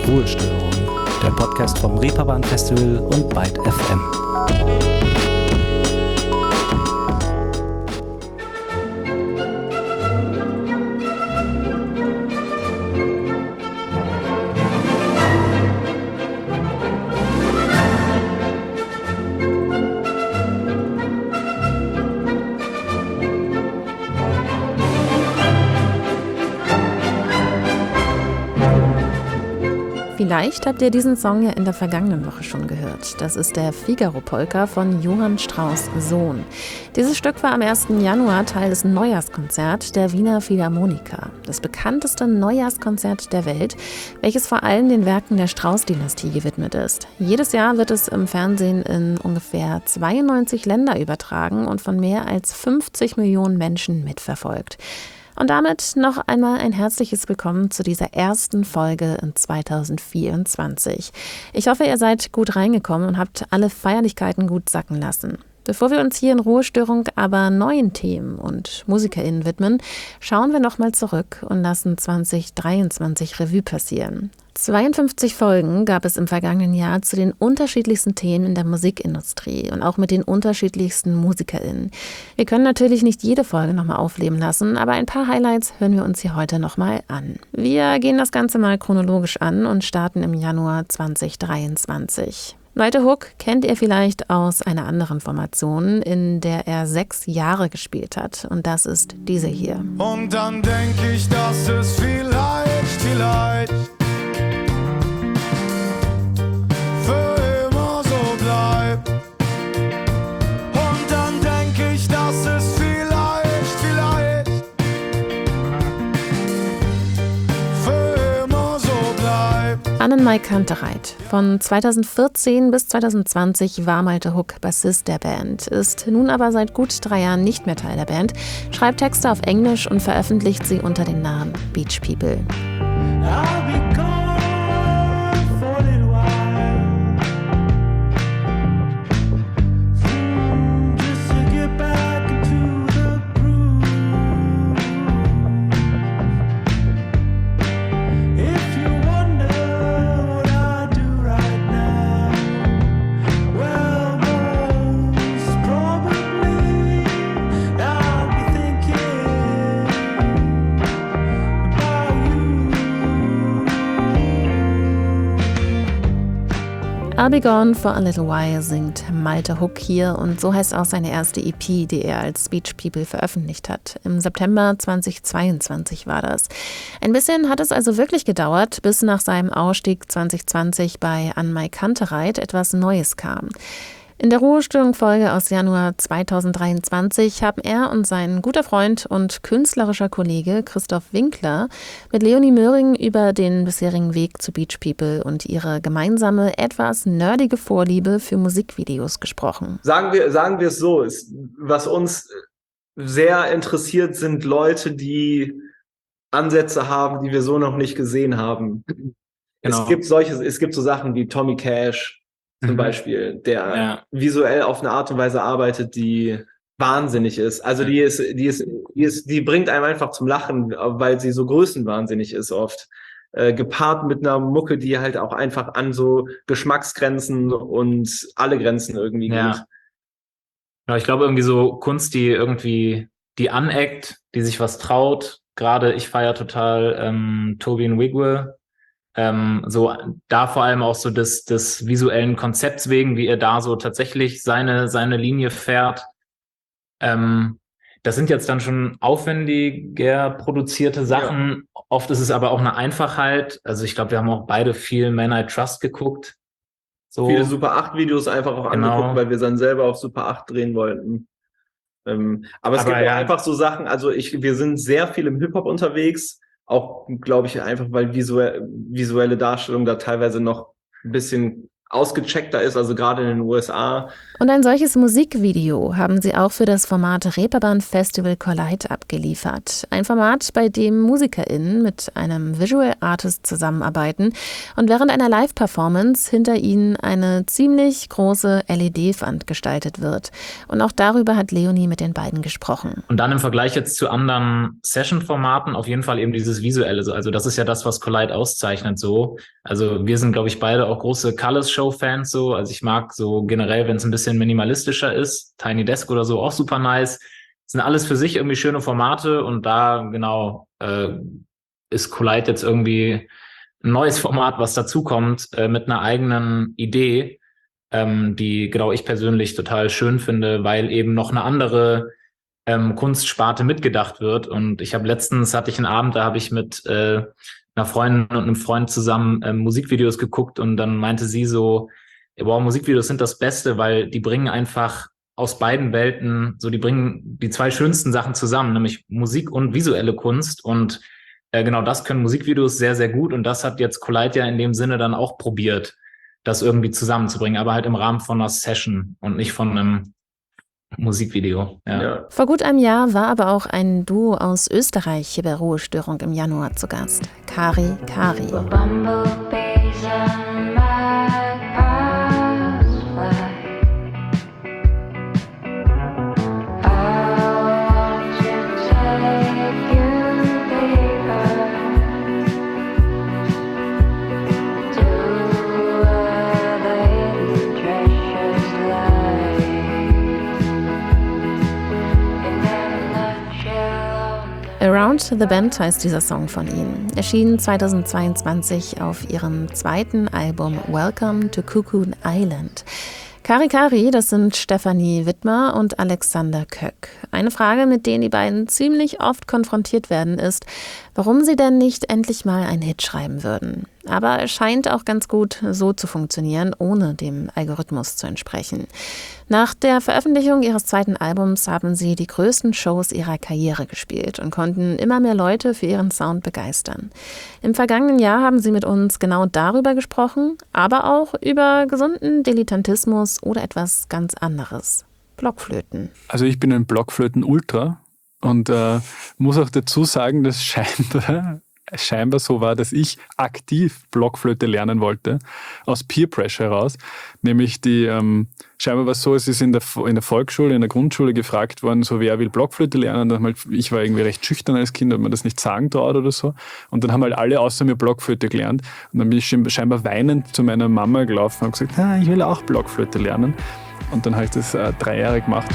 Ruhestörung, der Podcast vom Reeperbahn Festival und Byte FM. Vielleicht habt ihr diesen Song ja in der vergangenen Woche schon gehört. Das ist der Figaro-Polka von Johann Strauss Sohn. Dieses Stück war am 1. Januar Teil des Neujahrskonzerts der Wiener Philharmoniker, das bekannteste Neujahrskonzert der Welt, welches vor allem den Werken der Strauss-Dynastie gewidmet ist. Jedes Jahr wird es im Fernsehen in ungefähr 92 Länder übertragen und von mehr als 50 Millionen Menschen mitverfolgt. Und damit noch einmal ein herzliches Willkommen zu dieser ersten Folge in 2024. Ich hoffe, ihr seid gut reingekommen und habt alle Feierlichkeiten gut sacken lassen. Bevor wir uns hier in Ruhestörung aber neuen Themen und MusikerInnen widmen, schauen wir nochmal zurück und lassen 2023 Revue passieren. 52 Folgen gab es im vergangenen Jahr zu den unterschiedlichsten Themen in der Musikindustrie und auch mit den unterschiedlichsten MusikerInnen. Wir können natürlich nicht jede Folge nochmal aufleben lassen, aber ein paar Highlights hören wir uns hier heute nochmal an. Wir gehen das Ganze mal chronologisch an und starten im Januar 2023. Malte Hook kennt ihr vielleicht aus einer anderen Formation, in der er 6 Jahre gespielt hat. Und das ist diese hier. Und dann denke ich, dass es vielleicht für immer so bleibt. Und dann denke ich, dass es vielleicht für immer so bleibt. Annenmai Kantereit. Von 2014 bis 2020 war Malte Hook Bassist der Band, ist nun aber seit gut 3 Jahren nicht mehr Teil der Band, schreibt Texte auf Englisch und veröffentlicht sie unter dem Namen Beach People. I'll Be Gone for a Little While singt Malte Hook hier und so heißt auch seine erste EP, die er als Beach People veröffentlicht hat. Im September 2022 war das. Ein bisschen hat es also wirklich gedauert, bis nach seinem Ausstieg 2020 bei Annenmai Kantereit etwas Neues kam. In der Ruhestörung-Folge aus Januar 2023 haben er und sein guter Freund und künstlerischer Kollege Christoph Winkler mit Leonie Möhring über den bisherigen Weg zu Beach People und ihre gemeinsame, etwas nerdige Vorliebe für Musikvideos gesprochen. Sagen wir es so, was uns sehr interessiert, sind Leute, die Ansätze haben, die wir so noch nicht gesehen haben. Genau. Es gibt so Sachen wie Tommy Cash, zum Beispiel, der visuell auf eine Art und Weise arbeitet, die wahnsinnig ist. Also die bringt einem einfach zum Lachen, weil sie so größenwahnsinnig ist oft. Gepaart mit einer Mucke, die halt auch einfach an so Geschmacksgrenzen und alle Grenzen irgendwie geht. Ja, ich glaube irgendwie so Kunst, die aneckt, die sich was traut. Gerade ich feiere total Toby Nwigwe. So da vor allem auch so des visuellen Konzepts wegen, wie er da so tatsächlich seine Linie fährt. Das sind jetzt dann schon aufwendiger produzierte Sachen. Ja. Oft ist es aber auch eine Einfachheit. Also ich glaube, wir haben auch beide viel Man I Trust geguckt. So. Viele Super 8 Videos einfach auch angeguckt, weil wir dann selber auf Super 8 drehen wollten. Aber es gibt auch einfach so Sachen, also wir sind sehr viel im Hip-Hop unterwegs. Auch, glaube ich, einfach, weil visuelle Darstellung da teilweise noch ein bisschen ausgecheckter ist, also gerade in den USA. Und ein solches Musikvideo haben sie auch für das Format Reeperbahn Festival Collide abgeliefert. Ein Format, bei dem MusikerInnen mit einem Visual Artist zusammenarbeiten und während einer Live-Performance hinter ihnen eine ziemlich große LED-Wand gestaltet wird. Und auch darüber hat Leonie mit den beiden gesprochen. Und dann im Vergleich jetzt zu anderen Session-Formaten auf jeden Fall eben dieses Visuelle. Also das ist ja das, was Collide auszeichnet so. Also wir sind, glaube ich, beide auch große Colors-Show-Fans so. Also ich mag so generell, wenn es ein bisschen minimalistischer ist. Tiny Desk oder so, auch super nice. Das sind alles für sich irgendwie schöne Formate und da genau ist Collide jetzt irgendwie ein neues Format, was dazukommt mit einer eigenen Idee, die genau ich persönlich total schön finde, weil eben noch eine andere Kunstsparte mitgedacht wird. Und hatte ich einen Abend, da habe ich mit einer Freundin und einem Freund zusammen Musikvideos geguckt und dann meinte sie so, wow, Musikvideos sind das Beste, weil die bringen einfach aus beiden Welten, die bringen die zwei schönsten Sachen zusammen, nämlich Musik und visuelle Kunst. Und genau das können Musikvideos sehr, sehr gut. Und das hat jetzt Collide ja in dem Sinne dann auch probiert, das irgendwie zusammenzubringen, aber halt im Rahmen von einer Session und nicht von einem Musikvideo. Ja. Vor gut einem Jahr war aber auch ein Duo aus Österreich hier bei Ruhestörung im Januar zu Gast. Kari Kari. Around the Bend heißt dieser Song von ihnen. Erschien 2022 auf ihrem zweiten Album Welcome to Cocoon Island. Kari Kari, das sind Stefanie Wittmer und Alexander Köck. Eine Frage, mit der die beiden ziemlich oft konfrontiert werden, ist, warum sie denn nicht endlich mal einen Hit schreiben würden. Aber es scheint auch ganz gut so zu funktionieren, ohne dem Algorithmus zu entsprechen. Nach der Veröffentlichung ihres zweiten Albums haben sie die größten Shows ihrer Karriere gespielt und konnten immer mehr Leute für ihren Sound begeistern. Im vergangenen Jahr haben sie mit uns genau darüber gesprochen, aber auch über gesunden Dilettantismus oder etwas ganz anderes. Blockflöten. Also ich bin ein Blockflöten-Ultra und muss auch dazu sagen, dass scheinbar so war, dass ich aktiv Blockflöte lernen wollte, aus Peer Pressure heraus. Nämlich scheinbar war es so, es ist in der Volksschule, in der Grundschule gefragt worden, so wer will Blockflöte lernen. Dann ich war irgendwie recht schüchtern als Kind, hat man das nicht sagen traut oder so. Und dann haben halt alle außer mir Blockflöte gelernt. Und dann bin ich scheinbar weinend zu meiner Mama gelaufen und habe gesagt, ich will auch Blockflöte lernen. Und dann habe ich das 3 Jahre gemacht.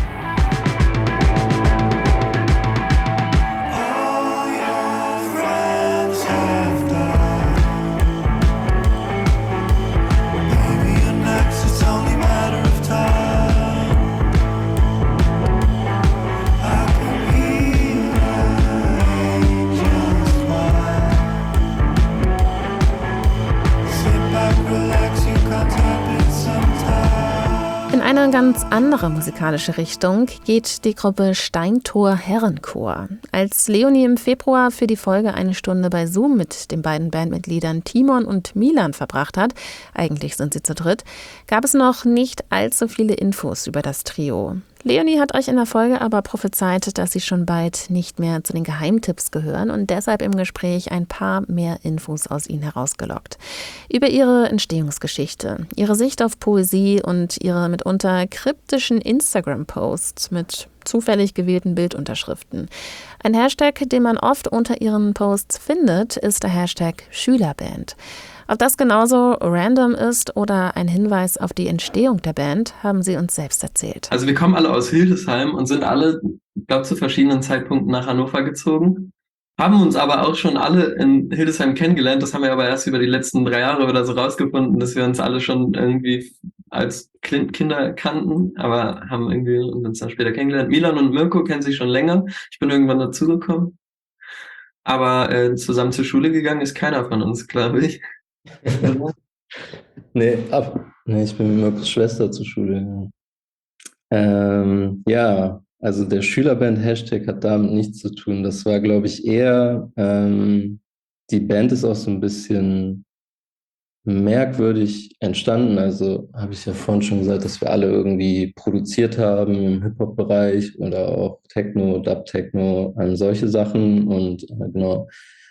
In eine ganz andere musikalische Richtung geht die Gruppe Steintor Herrenchor. Als Leonie im Februar für die Folge eine Stunde bei Zoom mit den beiden Bandmitgliedern Timon und Milan verbracht hat, eigentlich sind sie zu dritt, gab es noch nicht allzu viele Infos über das Trio. Leonie hat euch in der Folge aber prophezeit, dass sie schon bald nicht mehr zu den Geheimtipps gehören und deshalb im Gespräch ein paar mehr Infos aus ihnen herausgelockt. Über ihre Entstehungsgeschichte, ihre Sicht auf Poesie und ihre mitunter kryptischen Instagram-Posts mit zufällig gewählten Bildunterschriften. Ein Hashtag, den man oft unter ihren Posts findet, ist der Hashtag Schülerband. Ob das genauso random ist oder ein Hinweis auf die Entstehung der Band, haben sie uns selbst erzählt. Also wir kommen alle aus Hildesheim und sind alle, ich glaube, zu verschiedenen Zeitpunkten nach Hannover gezogen. Haben uns aber auch schon alle in Hildesheim kennengelernt. Das haben wir aber erst über die letzten 3 Jahre oder so rausgefunden, dass wir uns alle schon irgendwie als Kinder kannten, aber haben irgendwie uns dann später kennengelernt. Milan und Mirko kennen sich schon länger. Ich bin irgendwann dazugekommen. Aber zusammen zur Schule gegangen ist keiner von uns, glaube ich. Nee, ich bin mit Mirkos Schwester zur Schule. Ja, also der Schülerband-Hashtag hat damit nichts zu tun. Das war, glaube ich, eher, die Band ist auch so ein bisschen merkwürdig entstanden. Also habe ich ja vorhin schon gesagt, dass wir alle irgendwie produziert haben im Hip-Hop-Bereich oder auch Techno, Dub-Techno, solche Sachen. Und genau,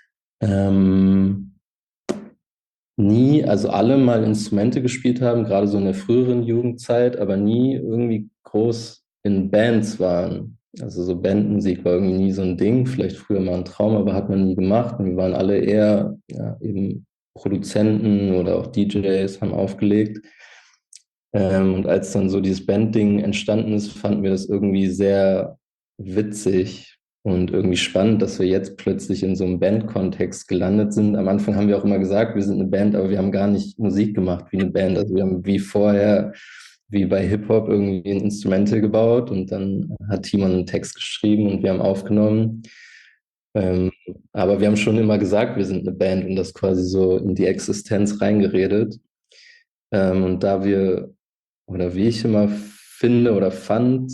nie, also alle mal Instrumente gespielt haben, gerade so in der früheren Jugendzeit, aber nie irgendwie groß in Bands waren. Also so Bandmusik war irgendwie nie so ein Ding, vielleicht früher mal ein Traum, aber hat man nie gemacht. Und wir waren alle eher eben Produzenten oder auch DJs, haben aufgelegt. Und als dann so dieses Band-Ding entstanden ist, fanden wir das irgendwie sehr witzig und irgendwie spannend, dass wir jetzt plötzlich in so einem Band-Kontext gelandet sind. Am Anfang haben wir auch immer gesagt, wir sind eine Band, aber wir haben gar nicht Musik gemacht wie eine Band. Also wir haben wie vorher, wie bei Hip-Hop, irgendwie ein Instrumental gebaut und dann hat Timon einen Text geschrieben und wir haben aufgenommen. Aber wir haben schon immer gesagt, wir sind eine Band und das quasi so in die Existenz reingeredet. Und da wir, oder wie ich immer finde oder fand,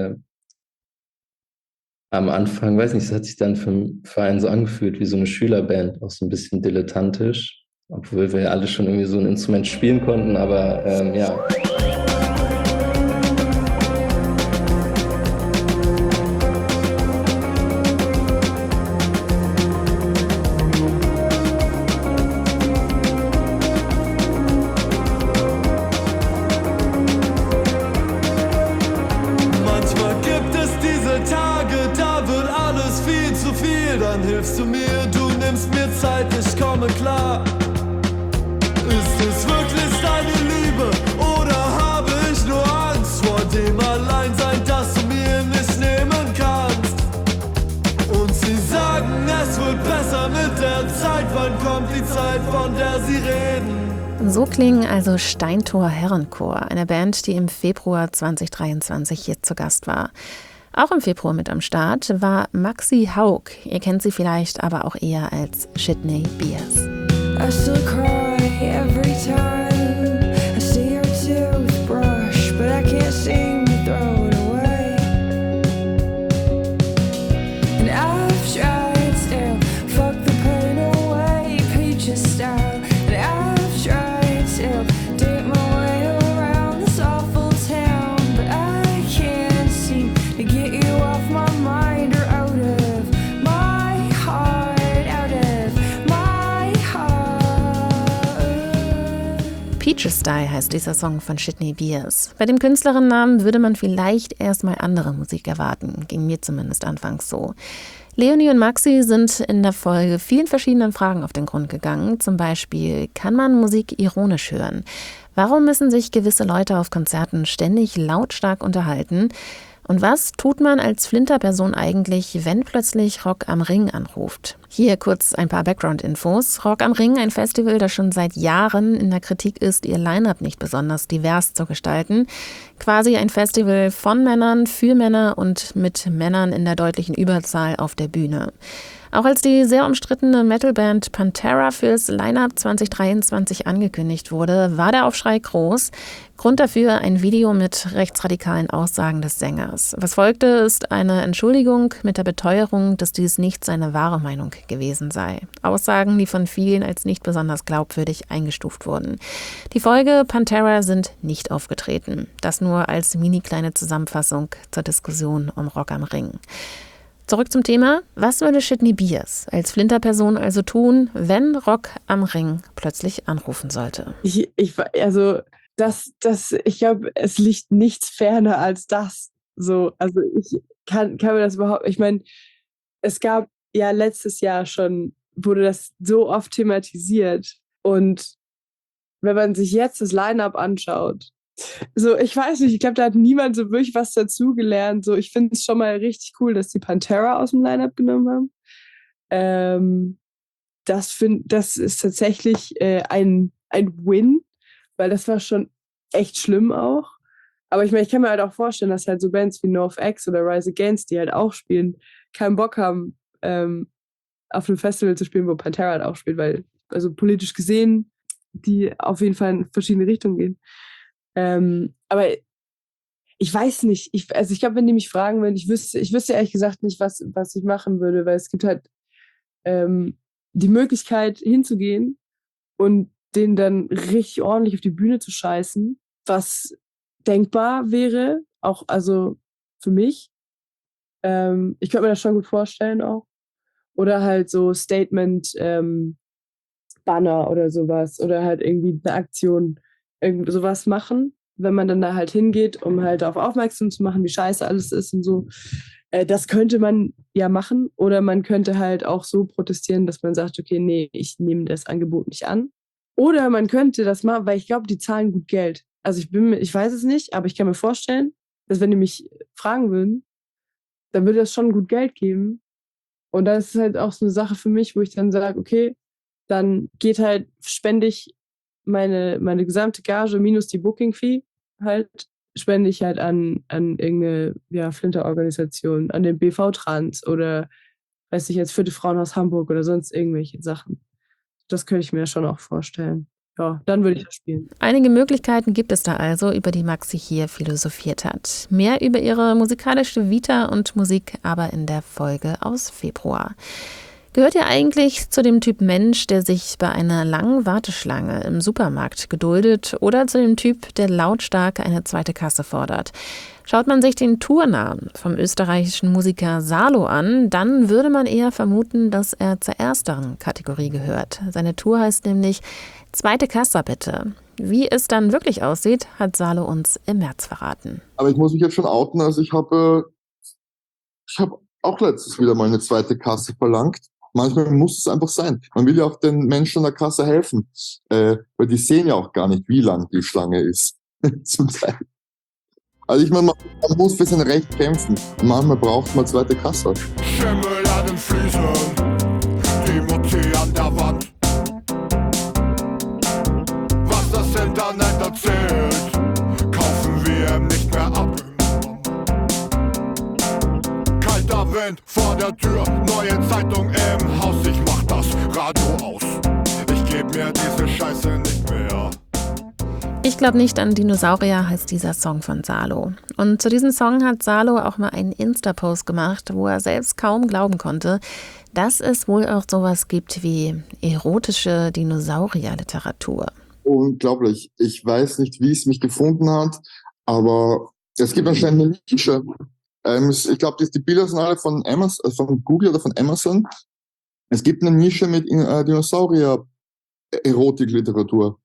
am Anfang, weiß nicht, es hat sich dann für einen so angefühlt wie so eine Schülerband, auch so ein bisschen dilettantisch, obwohl wir alle schon irgendwie so ein Instrument spielen konnten, aber ja. Manchmal gibt es diese Tage, da wird alles viel zu viel. Dann hilfst du mir, du nimmst mir Zeit, ich komme klar. Ist es wirklich deine Liebe oder habe ich nur Angst vor dem Alleinsein, das du mir nicht nehmen kannst? Und sie sagen, es wird besser mit der Zeit. Wann kommt die Zeit, von der sie reden? So klingen also Steintor Herrenchor, eine Band, die im Februar 2023 hier zu Gast war. Auch im Februar mit am Start war Maxi Haug. Ihr kennt sie vielleicht aber auch eher als Shitney Beers. I still cry every time I see your toothbrush, but I can't seem to throw it away. And I've tried to fuck the pain away, Peaches style. And I've tried to dip my way around this awful town, but I can't seem to get you off my mind or out of my heart, out of my heart. Peaches Style heißt dieser Song von Shitney Beers. Bei dem Künstlerinnennamen würde man vielleicht erstmal andere Musik erwarten, ging mir zumindest anfangs so. Leonie und Maxi sind in der Folge vielen verschiedenen Fragen auf den Grund gegangen. Zum Beispiel, kann man Musik ironisch hören? Warum müssen sich gewisse Leute auf Konzerten ständig lautstark unterhalten? Und was tut man als Flinterperson eigentlich, wenn plötzlich Rock am Ring anruft? Hier kurz ein paar Background-Infos. Rock am Ring, ein Festival, das schon seit Jahren in der Kritik ist, ihr Line-Up nicht besonders divers zu gestalten. Quasi ein Festival von Männern, für Männer und mit Männern in der deutlichen Überzahl auf der Bühne. Auch als die sehr umstrittene Metalband Pantera fürs Line-Up 2023 angekündigt wurde, war der Aufschrei groß. Grund dafür ein Video mit rechtsradikalen Aussagen des Sängers. Was folgte, ist eine Entschuldigung mit der Beteuerung, dass dies nicht seine wahre Meinung gewesen sei. Aussagen, die von vielen als nicht besonders glaubwürdig eingestuft wurden. Die Folge: Pantera sind nicht aufgetreten. Das nur als mini-kleine Zusammenfassung zur Diskussion um Rock am Ring. Zurück zum Thema. Was würde Shitney Beers als Flinterperson also tun, wenn Rock am Ring plötzlich anrufen sollte? Ich glaube, es liegt nichts ferner als das. So, also ich kann mir das überhaupt, ich meine, es gab ja letztes Jahr schon, wurde das so oft thematisiert. Und wenn man sich jetzt das Line-Up anschaut, so, ich weiß nicht, ich glaube, da hat niemand so wirklich was dazugelernt. So, ich finde es schon mal richtig cool, dass die Pantera aus dem Line-Up genommen haben. Das ist tatsächlich ein Win, weil das war schon echt schlimm auch. Aber ich meine, ich kann mir halt auch vorstellen, dass halt so Bands wie NoFX oder Rise Against, die halt auch spielen, keinen Bock haben, auf einem Festival zu spielen, wo Pantera halt auch spielt, weil, also politisch gesehen, die auf jeden Fall in verschiedene Richtungen gehen. Aber ich weiß nicht, ich glaube, wenn die mich fragen würden, ich wüsste ehrlich gesagt nicht, was ich machen würde, weil es gibt halt die Möglichkeit hinzugehen und den dann richtig ordentlich auf die Bühne zu scheißen, was denkbar wäre, auch also für mich. Ich könnte mir das schon gut vorstellen auch. Oder halt so Statement, Banner oder sowas. Oder halt irgendwie eine Aktion, irgend sowas machen, wenn man dann da halt hingeht, um halt darauf aufmerksam zu machen, wie scheiße alles ist und so. Das könnte man ja machen. Oder man könnte halt auch so protestieren, dass man sagt, okay, nee, ich nehme das Angebot nicht an. Oder man könnte das machen, weil ich glaube, die zahlen gut Geld. Also ich weiß es nicht, aber ich kann mir vorstellen, dass wenn die mich fragen würden, dann würde das schon gut Geld geben. Und das ist halt auch so eine Sache für mich, wo ich dann sage, okay, dann spende ich meine gesamte Gage minus die Booking-Fee halt, spende ich halt an irgendeine Flinter-Organisation, an den BV Trans oder, weiß ich jetzt, Vierte Frauenhaus Hamburg oder sonst irgendwelche Sachen. Das könnte ich mir schon auch vorstellen. Ja, dann würde ich das spielen. Einige Möglichkeiten gibt es da also, über die Maxi hier philosophiert hat. Mehr über ihre musikalische Vita und Musik aber in der Folge aus Februar. Gehört ihr eigentlich zu dem Typ Mensch, der sich bei einer langen Warteschlange im Supermarkt geduldet, oder zu dem Typ, der lautstark eine zweite Kasse fordert? Schaut man sich den Tournamen vom österreichischen Musiker Salo an, dann würde man eher vermuten, dass er zur ersteren Kategorie gehört. Seine Tour heißt nämlich Zweite Kasse bitte. Wie es dann wirklich aussieht, hat Salo uns im März verraten. Aber ich muss mich jetzt schon outen, also ich habe auch letztens wieder mal eine zweite Kasse verlangt. Manchmal muss es einfach sein. Man will ja auch den Menschen an der Kasse helfen, weil die sehen ja auch gar nicht, wie lang die Schlange ist. Zum Teil. Also ich meine, man muss für sein Recht kämpfen. Und manchmal braucht man zweite Kasse. Schimmel an den Füßen, die Mutti an der Wand. Was das Internet erzählt, kaufen wir nicht mehr ab. Kalter Wind vor der Tür, neue Zeitung im Haus. Ich mach das Radio aus, ich geb mir diese Scheiße nicht mehr. Ich glaube nicht an Dinosaurier heißt dieser Song von Salo. Und zu diesem Song hat Salo auch mal einen Insta-Post gemacht, wo er selbst kaum glauben konnte, dass es wohl auch sowas gibt wie erotische Dinosaurier-Literatur. Unglaublich. Ich weiß nicht, wie es mich gefunden hat, aber es gibt anscheinend eine Nische. Ich glaube, die Bilder sind alle von Amazon, von Google oder von Amazon. Es gibt eine Nische mit Dinosaurier-Erotik-Literatur.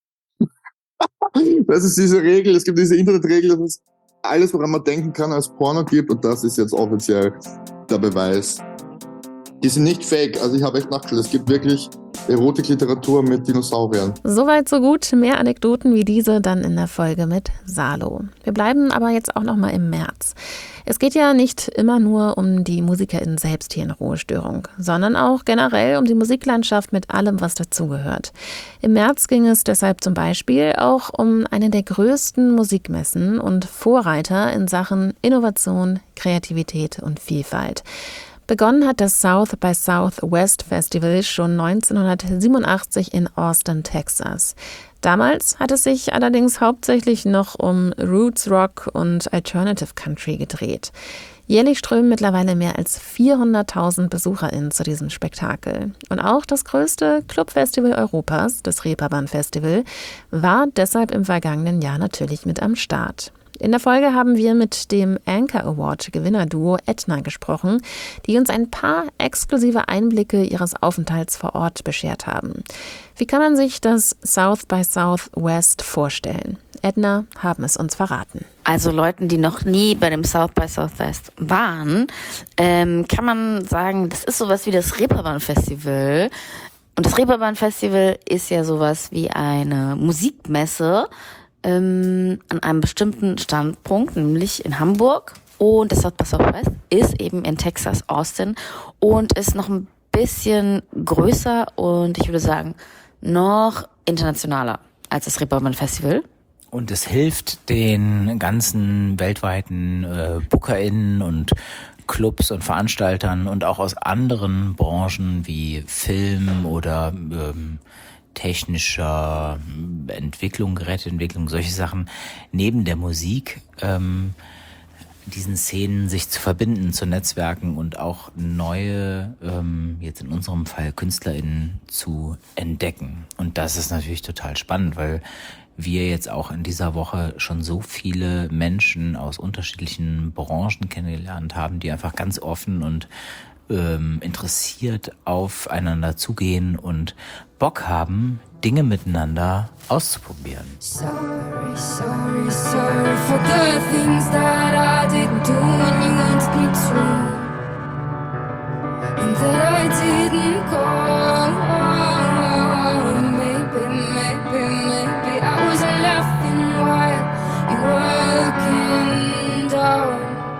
Das ist diese Regel, es gibt diese Internetregel, dass es alles, woran man denken kann, als Porno gibt, und das ist jetzt offiziell der Beweis. Die sind nicht fake, also ich habe echt nachgeschaut, es gibt wirklich Erotikliteratur mit Dinosauriern. Soweit so gut, mehr Anekdoten wie diese dann in der Folge mit Salo. Wir bleiben aber jetzt auch noch mal im März. Es geht ja nicht immer nur um die MusikerInnen selbst hier in Ruhestörung, sondern auch generell um die Musiklandschaft mit allem, was dazugehört. Im März ging es deshalb zum Beispiel auch um eine der größten Musikmessen und Vorreiter in Sachen Innovation, Kreativität und Vielfalt. Begonnen hat das South by Southwest Festival schon 1987 in Austin, Texas. Damals hat es sich allerdings hauptsächlich noch um Roots Rock und Alternative Country gedreht. Jährlich strömen mittlerweile mehr als 400.000 BesucherInnen zu diesem Spektakel. Und auch das größte Clubfestival Europas, das Reeperbahn Festival, war deshalb im vergangenen Jahr natürlich mit am Start. In der Folge haben wir mit dem Anchor Award Gewinnerduo Etna gesprochen, die uns ein paar exklusive Einblicke ihres Aufenthalts vor Ort beschert haben. Wie kann man sich das South by Southwest vorstellen? Etna haben es uns verraten. Also Leuten, die noch nie bei dem South by Southwest waren, kann man sagen, das ist sowas wie das Reeperbahn Festival. Und das Reeperbahn Festival ist ja sowas wie eine Musikmesse, an einem bestimmten Standpunkt, nämlich in Hamburg. Und das South by Southwest ist eben in Texas, Austin, und ist noch ein bisschen größer und ich würde sagen noch internationaler als das Reeperbahn Festival. Und es hilft den ganzen weltweiten BookerInnen und Clubs und Veranstaltern und auch aus anderen Branchen wie Film oder technischer Entwicklung, Geräteentwicklung, solche Sachen, neben der Musik diesen Szenen sich zu verbinden, zu netzwerken und auch neue, jetzt in unserem Fall KünstlerInnen zu entdecken. Und das ist natürlich total spannend, weil wir jetzt auch in dieser Woche schon so viele Menschen aus unterschiedlichen Branchen kennengelernt haben, die einfach ganz offen und interessiert aufeinander zugehen und Bock haben, Dinge miteinander auszuprobieren. Sorry, sorry, sorry for the things that I didn't do when you wanted me to, and that I didn't call. Maybe I wasn't laughing while you were looking down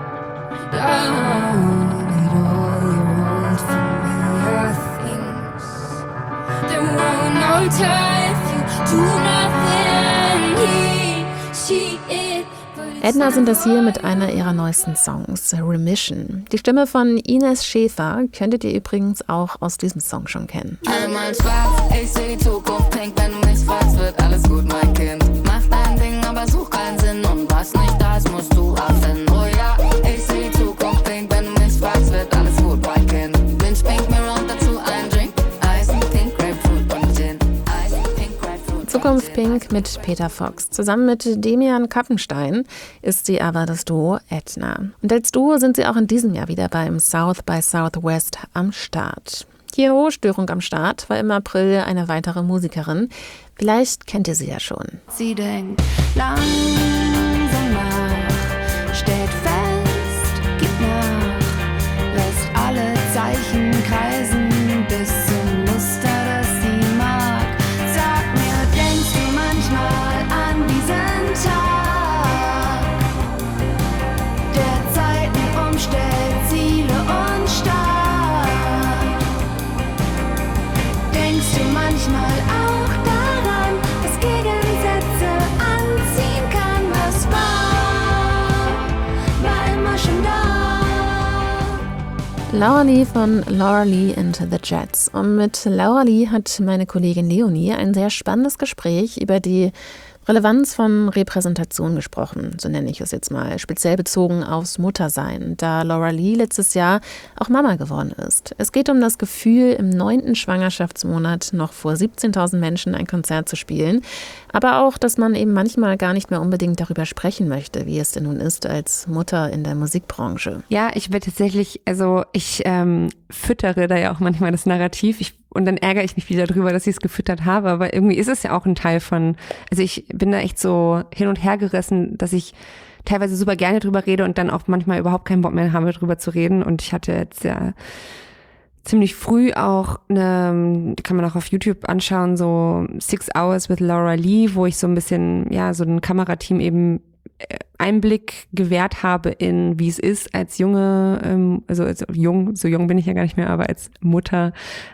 at all your old familiar things. There were no time for you do nothing. She it. Edna sind das hier mit einer ihrer neuesten Songs, Remission. Die Stimme von Ines Schäfer könntet ihr übrigens auch aus diesem Song schon kennen. Alle mal schwarz, ich seh die Zukunft pink, wenn du mich fragst, wird alles gut, mein Kind. Mach dein Ding, aber such keinen Sinn und was nicht da ist, musst du abfinden. Oh ja, ich seh die Zukunft pink, wenn du mich fragst, wird alles gut, mein Kind. Wünsch Pink Mirror und dazu ein Drink, Eis, Pink, Grapefruit und Gin. Eis, Pink, Grapefruit. Zukunft Pink mit Peter Fox. Zusammen mit Demian Kappenstein ist sie aber das Duo Edna. Und als Duo sind sie auch in diesem Jahr wieder beim South by Southwest am Start. Hier Störung am Start war im April eine weitere Musikerin. Vielleicht kennt ihr sie ja schon. Sie denkt langsam nach, stellt fest, gibt nach, lässt alle Zeichen kreisen bis zum Muster, das sie mag. Sag mir, denkst du manchmal an diesen Tag, der Zeiten umstellt, Ziele und Start? Denkst du manchmal auch daran, was Gegensätze anziehen kann? Was war immer schon da. Laura Lee von Laura Lee and the Jets. Und mit Laura Lee hat meine Kollegin Leonie ein sehr spannendes Gespräch über die Relevanz von Repräsentation gesprochen, so nenne ich es jetzt mal, speziell bezogen aufs Muttersein, da Laura Lee letztes Jahr auch Mama geworden ist. Es geht um das Gefühl, im 9. Schwangerschaftsmonat noch vor 17.000 Menschen ein Konzert zu spielen, aber auch, dass man eben manchmal gar nicht mehr unbedingt darüber sprechen möchte, wie es denn nun ist als Mutter in der Musikbranche. Ja, ich bin tatsächlich, ich füttere da ja auch manchmal das Narrativ. Und dann ärgere ich mich wieder darüber, dass ich es gefüttert habe. Aber irgendwie ist es ja auch ein Teil von, also ich bin da echt so hin und her gerissen, dass ich teilweise super gerne drüber rede und dann auch manchmal überhaupt keinen Bock mehr habe, drüber zu reden. Und ich hatte jetzt ja ziemlich früh auch kann man auch auf YouTube anschauen, so 6 Hours with Laura Lee, wo ich so ein bisschen, so ein Kamerateam eben Einblick gewährt habe in, wie es ist als junge, so jung bin ich ja gar nicht mehr, aber als Mutter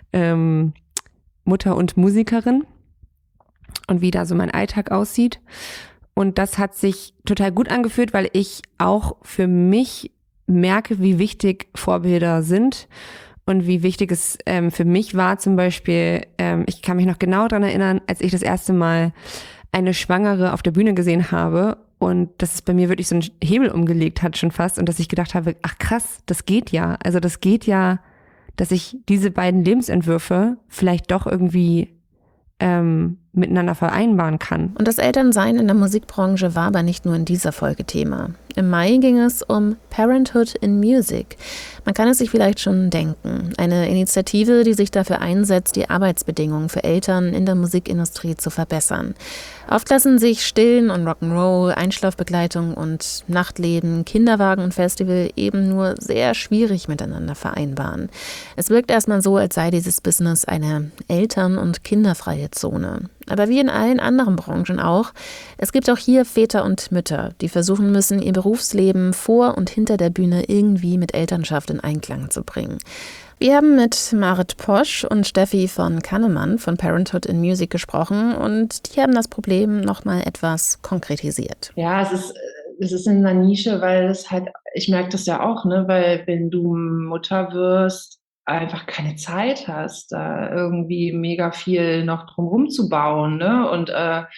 und Musikerin und wie da so mein Alltag aussieht. Und das hat sich total gut angefühlt, weil ich auch für mich merke, wie wichtig Vorbilder sind und wie wichtig es für mich war zum Beispiel, ich kann mich noch genau daran erinnern, als ich das erste Mal eine Schwangere auf der Bühne gesehen habe und dass es bei mir wirklich so einen Hebel umgelegt hat schon fast und dass ich gedacht habe, ach krass, das geht ja. Also das geht ja, dass ich diese beiden Lebensentwürfe vielleicht doch irgendwie miteinander vereinbaren kann. Und das Elternsein in der Musikbranche war aber nicht nur in dieser Folge Thema. Im Mai ging es um Parenthood in Music. Man kann es sich vielleicht schon denken. Eine Initiative, die sich dafür einsetzt, die Arbeitsbedingungen für Eltern in der Musikindustrie zu verbessern. Oft lassen sich Stillen und Rock'n'Roll, Einschlafbegleitung und Nachtleben, Kinderwagen und Festival eben nur sehr schwierig miteinander vereinbaren. Es wirkt erstmal so, als sei dieses Business eine eltern- und kinderfreie Zone. Aber wie in allen anderen Branchen auch, es gibt auch hier Väter und Mütter, die versuchen müssen, ihr Berufsleben vor und hinter der Bühne irgendwie mit Elternschaft in Einklang zu bringen. Wir haben mit Marit Posch und Steffi von Kannemann von Parenthood in Music gesprochen und die haben das Problem nochmal etwas konkretisiert. Ja, es ist in einer Nische, weil es halt, ich merke das ja auch, ne, weil wenn du Mutter wirst, einfach keine Zeit hast, da irgendwie mega viel noch drumherum zu bauen, ne? Und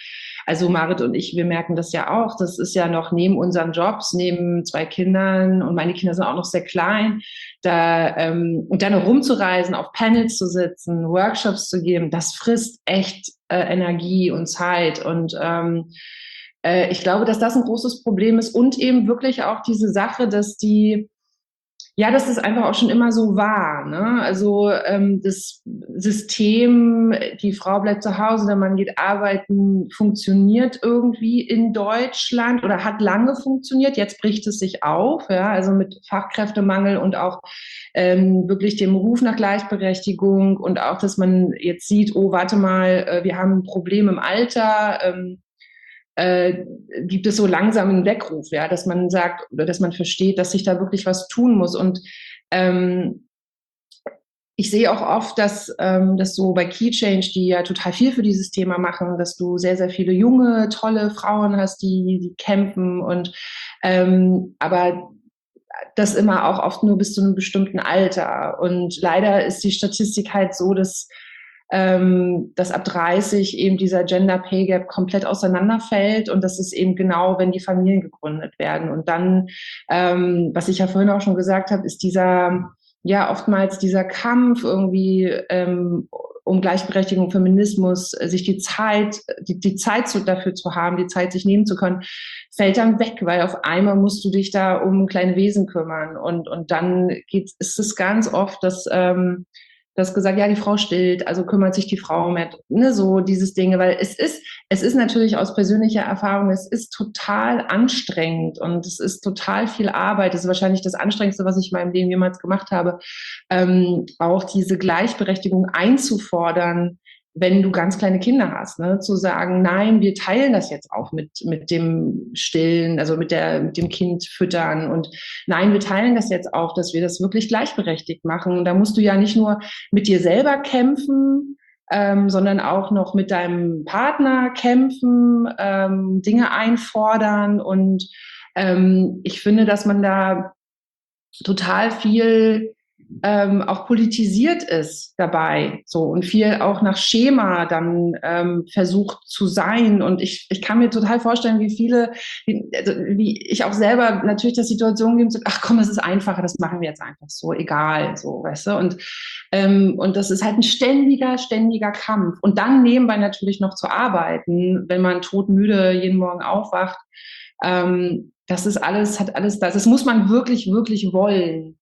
Also Marit und ich, wir merken das ja auch. Das ist ja noch neben unseren Jobs, neben 2 Kindern, und meine Kinder sind auch noch sehr klein, und dann noch rumzureisen, auf Panels zu sitzen, Workshops zu geben, das frisst echt Energie und Zeit. Und ich glaube, dass das ein großes Problem ist, und eben wirklich auch diese Sache, dass dass es einfach auch schon immer so war, ne? Also das System, die Frau bleibt zu Hause, der Mann geht arbeiten, funktioniert irgendwie in Deutschland oder hat lange funktioniert. Jetzt bricht es sich auf, ja, also mit Fachkräftemangel und auch wirklich dem Ruf nach Gleichberechtigung, und auch, dass man jetzt sieht, oh, warte mal, wir haben ein Problem im Alter. Gibt es so langsam einen Weckruf, ja, dass man sagt oder dass man versteht, dass sich da wirklich was tun muss. Und ich sehe auch oft, dass so bei Key Change, die ja total viel für dieses Thema machen, dass du sehr, sehr viele junge, tolle Frauen hast, die kämpfen, und aber das immer auch oft nur bis zu einem bestimmten Alter. Und leider ist die Statistik halt so, dass ab 30 eben dieser Gender Pay Gap komplett auseinanderfällt, und das ist eben genau, wenn die Familien gegründet werden. Und dann, was ich ja vorhin auch schon gesagt habe, ist oftmals dieser Kampf irgendwie um Gleichberechtigung, Feminismus, sich die Zeit dafür zu haben, die Zeit sich nehmen zu können, fällt dann weg, weil auf einmal musst du dich da um kleine Wesen kümmern, und dann ist es ganz oft, dass gesagt, ja, die Frau stillt, also kümmert sich die Frau mehr, ne, so dieses Dinge, weil es ist natürlich aus persönlicher Erfahrung, es ist total anstrengend, und es ist total viel Arbeit. Das ist wahrscheinlich das Anstrengendste, was ich in meinem Leben jemals gemacht habe, auch diese Gleichberechtigung einzufordern, wenn du ganz kleine Kinder hast, ne, zu sagen, nein, wir teilen das jetzt auch mit dem Stillen, also mit dem Kind füttern, und nein, wir teilen das jetzt auch, dass wir das wirklich gleichberechtigt machen. Und da musst du ja nicht nur mit dir selber kämpfen, sondern auch noch mit deinem Partner kämpfen, Dinge einfordern, und ich finde, dass man da total viel auch politisiert ist dabei, so, und viel auch nach Schema dann versucht zu sein. Und ich kann mir total vorstellen, wie ich auch selber natürlich der Situation gebe, ach komm, das ist einfacher, das machen wir jetzt einfach so, egal, so, weißt du, und das ist halt ein ständiger Kampf. Und dann nebenbei natürlich noch zu arbeiten, wenn man todmüde jeden Morgen aufwacht, das ist alles, hat alles das muss man wirklich, wirklich wollen.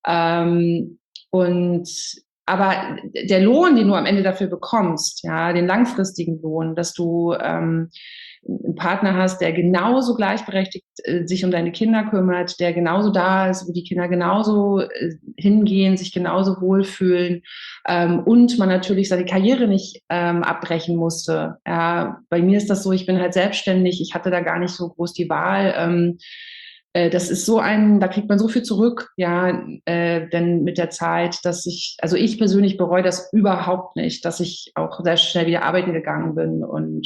Aber der Lohn, den du am Ende dafür bekommst, ja, den langfristigen Lohn, dass du einen Partner hast, der genauso gleichberechtigt sich um deine Kinder kümmert, der genauso da ist, wo die Kinder genauso hingehen, sich genauso wohlfühlen, und man natürlich seine Karriere nicht abbrechen musste. Ja, bei mir ist das so, ich bin halt selbstständig, ich hatte da gar nicht so groß die Wahl. Das ist da kriegt man so viel zurück, ja, denn mit der Zeit, ich persönlich bereue das überhaupt nicht, dass ich auch sehr schnell wieder arbeiten gegangen bin, und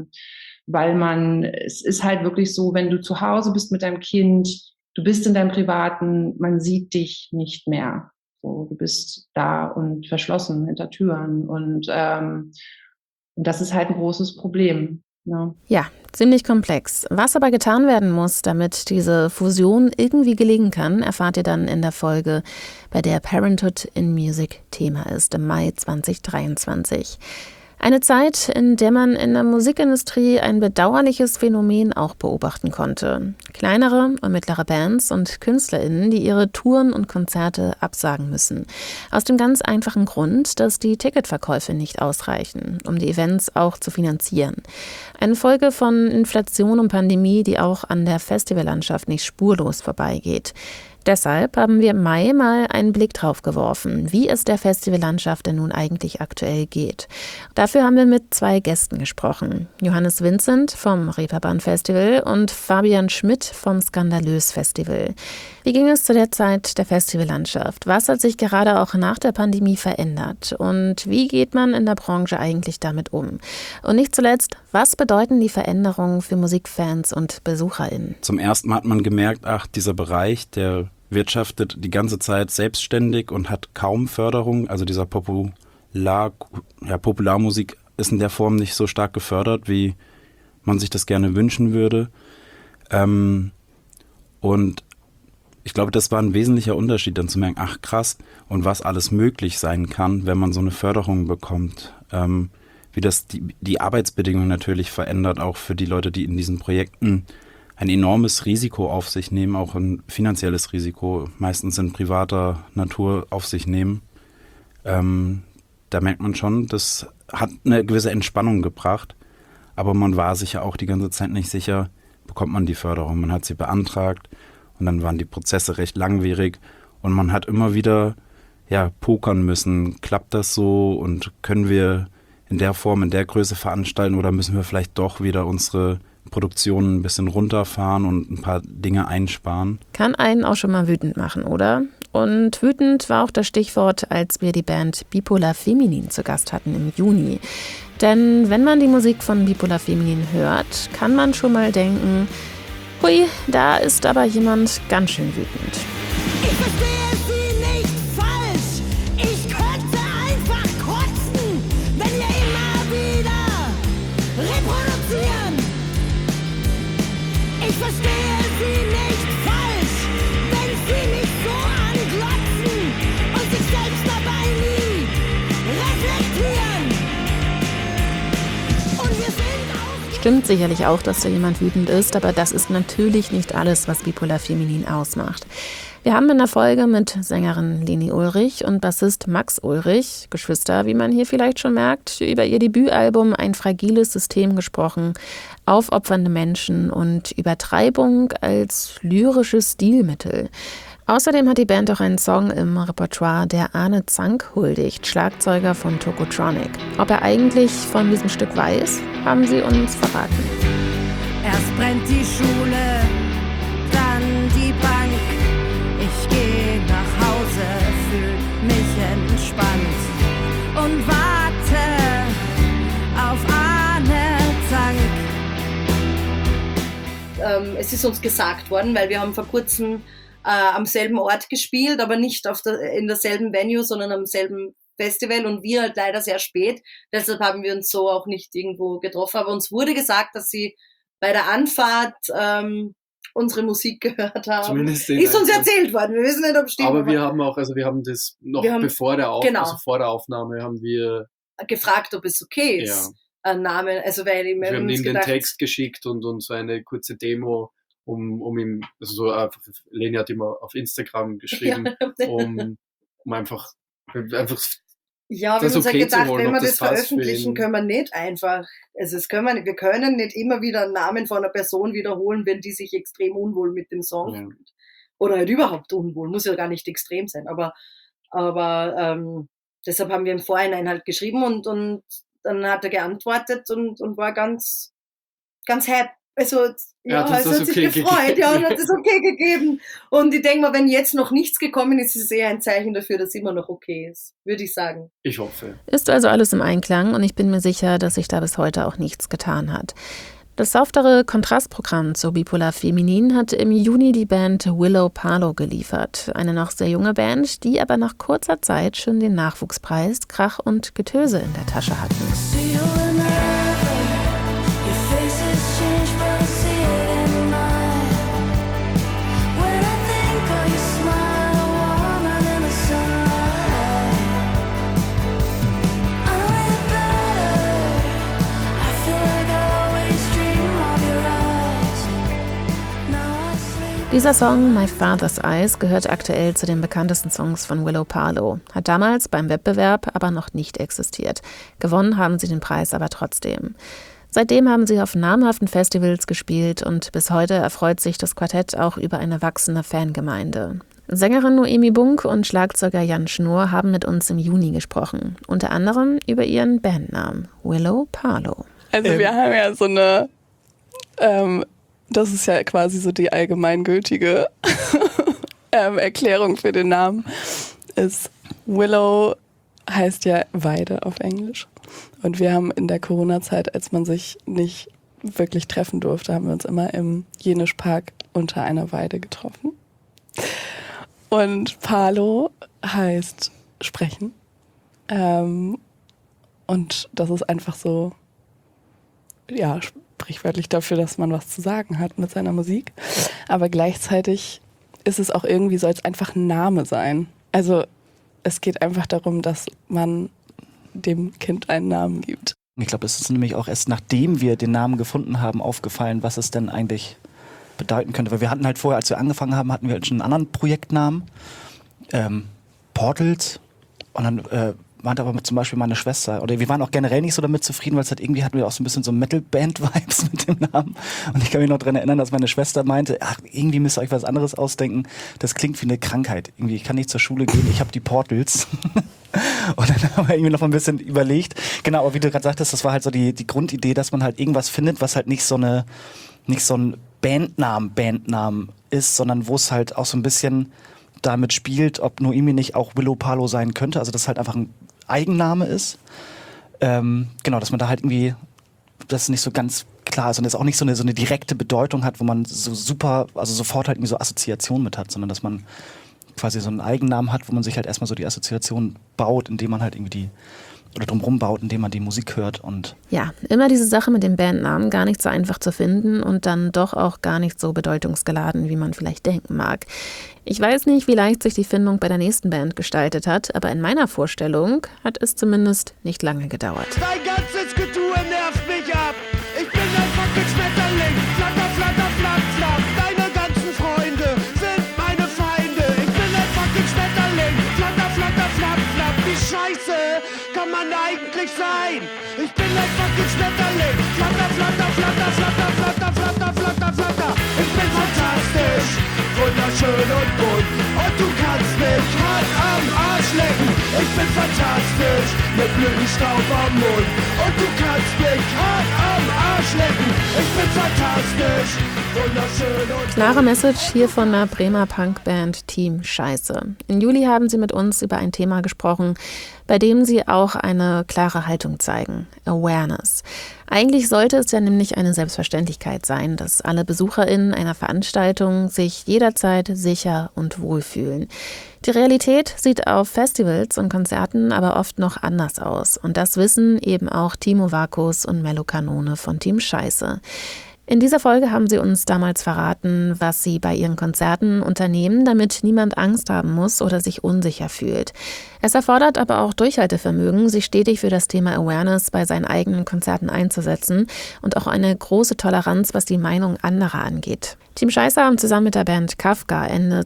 weil es ist halt wirklich so, wenn du zu Hause bist mit deinem Kind, du bist in deinem Privaten, man sieht dich nicht mehr. So, du bist da und verschlossen hinter Türen, und das ist halt ein großes Problem. Ja. Ja, ziemlich komplex. Was aber getan werden muss, damit diese Fusion irgendwie gelingen kann, erfahrt ihr dann in der Folge, bei der Parenthood in Music Thema ist, im Mai 2023. Eine Zeit, in der man in der Musikindustrie ein bedauerliches Phänomen auch beobachten konnte. Kleinere und mittlere Bands und KünstlerInnen, die ihre Touren und Konzerte absagen müssen. Aus dem ganz einfachen Grund, dass die Ticketverkäufe nicht ausreichen, um die Events auch zu finanzieren. Eine Folge von Inflation und Pandemie, die auch an der Festivallandschaft nicht spurlos vorbeigeht. Deshalb haben wir im Mai mal einen Blick drauf geworfen, wie es der Festivallandschaft denn nun eigentlich aktuell geht. Dafür haben wir mit 2 Gästen gesprochen. Johannes Vincent vom Reeperbahn Festival und Fabian Schmidt vom Skandalös Festival. Wie ging es zu der Zeit der Festivallandschaft? Was hat sich gerade auch nach der Pandemie verändert? Und wie geht man in der Branche eigentlich damit um? Und nicht zuletzt, was bedeuten die Veränderungen für Musikfans und BesucherInnen? Zum ersten Mal hat man gemerkt, dieser Bereich, der wirtschaftet die ganze Zeit selbstständig und hat kaum Förderung. Also dieser Popularmusik ist in der Form nicht so stark gefördert wie man sich das gerne wünschen würde. Und ich glaube, das war ein wesentlicher Unterschied, dann zu merken, ach krass, und was alles möglich sein kann, wenn man so eine Förderung bekommt. Wie das die Arbeitsbedingungen natürlich verändert, auch für die Leute, die in diesen Projekten ein enormes Risiko auf sich nehmen, auch ein finanzielles Risiko, meistens in privater Natur auf sich nehmen. Da merkt man schon, das hat eine gewisse Entspannung gebracht, aber man war sich ja auch die ganze Zeit nicht sicher, bekommt man die Förderung. Man hat sie beantragt und dann waren die Prozesse recht langwierig und man hat immer wieder pokern müssen. Klappt das so und können wir in der Form, in der Größe veranstalten oder müssen wir vielleicht doch wieder unsere Produktion ein bisschen runterfahren und ein paar Dinge einsparen? Kann einen auch schon mal wütend machen, oder? Und wütend war auch das Stichwort, als wir die Band Bipolar Feminin zu Gast hatten im Juni. Denn wenn man die Musik von Bipolar Feminin hört, kann man schon mal denken, hui, da ist aber jemand ganz schön wütend. Ich verstehe Sie nicht falsch. Ich könnte einfach kotzen, wenn wir immer wieder reproduzieren. Ich verstehe Sie nicht falsch, wenn Sie mich so anglotzen und sich selbst dabei nie reflektieren. Und wir sind auch... Stimmt sicherlich auch, dass da jemand wütend ist, aber das ist natürlich nicht alles, was Bipolar Feminin ausmacht. Wir haben in der Folge mit Sängerin Leni Ulrich und Bassist Max Ulrich, Geschwister, wie man hier vielleicht schon merkt, über ihr Debütalbum Ein fragiles System gesprochen, aufopfernde Menschen und Übertreibung als lyrisches Stilmittel. Außerdem hat die Band auch einen Song im Repertoire, der Arne Zank huldigt, Schlagzeuger von Tokotronic. Ob er eigentlich von diesem Stück weiß, haben sie uns verraten. Erst brennt die Schule, dann die Bank. Ich gehe nach Hause, fühl mich entspannt und warte auf Arne Zank. Es ist uns gesagt worden, weil wir haben vor kurzem am selben Ort gespielt, aber nicht in derselben Venue, sondern am selben Festival und wir halt leider sehr spät. Deshalb haben wir uns so auch nicht irgendwo getroffen. Aber uns wurde gesagt, dass sie bei der Anfahrt unsere Musik gehört haben. Zumindest ist uns erzählt worden. Wir wissen nicht, ob es stimmt. Aber wir haben das noch bevor der genau. vor der Aufnahme haben wir gefragt, ob es okay ist. Ja. Ein Name, also weil ich wir haben uns ihm gedacht, den Text geschickt und so eine kurze Demo, um ihm, also so einfach, Leni hat immer auf Instagram geschrieben, um einfach ja, wir das haben uns okay halt gedacht, zu holen, wenn wir ob das veröffentlichen, für ihn. können wir nicht einfach, also wir können nicht immer wieder einen Namen von einer Person wiederholen, wenn die sich extrem unwohl mit dem Song fühlt. Oder halt überhaupt unwohl, muss ja gar nicht extrem sein, aber deshalb haben wir im Vorhinein halt geschrieben und dann hat er geantwortet und war ganz, ganz happy. Also, ja, es hat sich gefreut, ja, und hat es okay gegeben. Und ich denke mal, wenn jetzt noch nichts gekommen ist, ist es eher ein Zeichen dafür, dass es immer noch okay ist, würde ich sagen. Ich hoffe. Ist also alles im Einklang und ich bin mir sicher, dass sich da bis heute auch nichts getan hat. Das softere Kontrastprogramm zu Bipolar Feminin hat im Juni die Band Willow Palo geliefert. Eine noch sehr junge Band, die aber nach kurzer Zeit schon den Nachwuchspreis Krach und Getöse in der Tasche hatten. Dieser Song My Father's Eyes gehört aktuell zu den bekanntesten Songs von Willow Palo, hat damals beim Wettbewerb aber noch nicht existiert. Gewonnen haben sie den Preis aber trotzdem. Seitdem haben sie auf namhaften Festivals gespielt und bis heute erfreut sich das Quartett auch über eine wachsende Fangemeinde. Sängerin Noemi Bunk und Schlagzeuger Jan Schnur haben mit uns im Juni gesprochen, unter anderem über ihren Bandnamen Willow Palo. Also wir haben ja so eine das ist ja quasi so die allgemeingültige Erklärung für den Namen. Willow heißt ja Weide auf Englisch. Und wir haben in der Corona-Zeit, als man sich nicht wirklich treffen durfte, haben wir uns immer im Jenischpark unter einer Weide getroffen. Und Palo heißt sprechen. Und das ist einfach so, ja, sprichwörtlich dafür, dass man was zu sagen hat mit seiner Musik. Aber gleichzeitig ist es auch irgendwie, soll es einfach ein Name sein. Also es geht einfach darum, dass man dem Kind einen Namen gibt. Ich glaube, es ist nämlich auch erst nachdem wir den Namen gefunden haben, aufgefallen, was es denn eigentlich bedeuten könnte. Weil wir hatten halt vorher, als wir angefangen haben, hatten wir halt schon einen anderen Projektnamen, Portals. Und dann meinte aber zum Beispiel meine Schwester, oder wir waren auch generell nicht so damit zufrieden, weil es halt irgendwie hatten wir auch so ein bisschen so Metal-Band-Vibes mit dem Namen. Und ich kann mich noch daran erinnern, dass meine Schwester meinte, ach, irgendwie müsst ihr euch was anderes ausdenken. Das klingt wie eine Krankheit. Irgendwie, ich kann nicht zur Schule gehen, ich habe die Portals. Und dann haben wir irgendwie noch mal ein bisschen überlegt. Genau, aber wie du gerade sagtest, das war halt so die Grundidee, dass man halt irgendwas findet, was halt nicht so ein Bandnamen ist, sondern wo es halt auch so ein bisschen damit spielt, ob Noemi nicht auch Willow Palo sein könnte. Also dass halt einfach ein Eigenname ist. Genau, dass man da halt irgendwie, das nicht so ganz klar ist und es auch nicht so eine direkte Bedeutung hat, wo man so super, also sofort halt irgendwie so Assoziationen mit hat, sondern dass man quasi so einen Eigennamen hat, wo man sich halt erstmal so die Assoziation baut, indem man halt irgendwie oder drumherum baut, indem man die Musik hört. Und ja, immer diese Sache mit dem Bandnamen, gar nicht so einfach zu finden und dann doch auch gar nicht so bedeutungsgeladen, wie man vielleicht denken mag. Ich weiß nicht, wie leicht sich die Findung bei der nächsten Band gestaltet hat, aber in meiner Vorstellung hat es zumindest nicht lange gedauert. Dein ganzes Getue nervt mich ab. Ich bin ein fucking Schmetterling. Flatter, flatter, flatt, flatt. Deine ganzen Freunde sind meine Feinde. Ich bin ein fucking Schmetterling. Flatter, flatter, flatt, flatt. Wie scheiße kann man eigentlich sein? Ich bin ein fucking Schmetterling. Flatter, flatter, flatter, flatter, flatter, flatter, flatter, flatter. Ich bin fantastisch, wunderschön und bunt. Und du kannst mich hart am Arsch lecken. Ich bin fantastisch, mit Blütenstaub am Mund. Und du kannst mich hart am Arsch lecken. Ich bin fantastisch, wunderschön und Klare Message hier von der Bremer Punkband Team Scheiße. Im Juli haben sie mit uns über ein Thema gesprochen, bei dem sie auch eine klare Haltung zeigen. Awareness. Eigentlich sollte es ja nämlich eine Selbstverständlichkeit sein, dass alle BesucherInnen einer Veranstaltung sich jederzeit sicher und wohl fühlen. Die Realität sieht auf Festivals und Konzerten aber oft noch anders aus. Und das wissen eben auch Timo Vakos und Mello Kanone von Team Scheiße. In dieser Folge haben sie uns damals verraten, was sie bei ihren Konzerten unternehmen, damit niemand Angst haben muss oder sich unsicher fühlt. Es erfordert aber auch Durchhaltevermögen, sich stetig für das Thema Awareness bei seinen eigenen Konzerten einzusetzen und auch eine große Toleranz, was die Meinung anderer angeht. Team Scheiße haben zusammen mit der Band Kafka Ende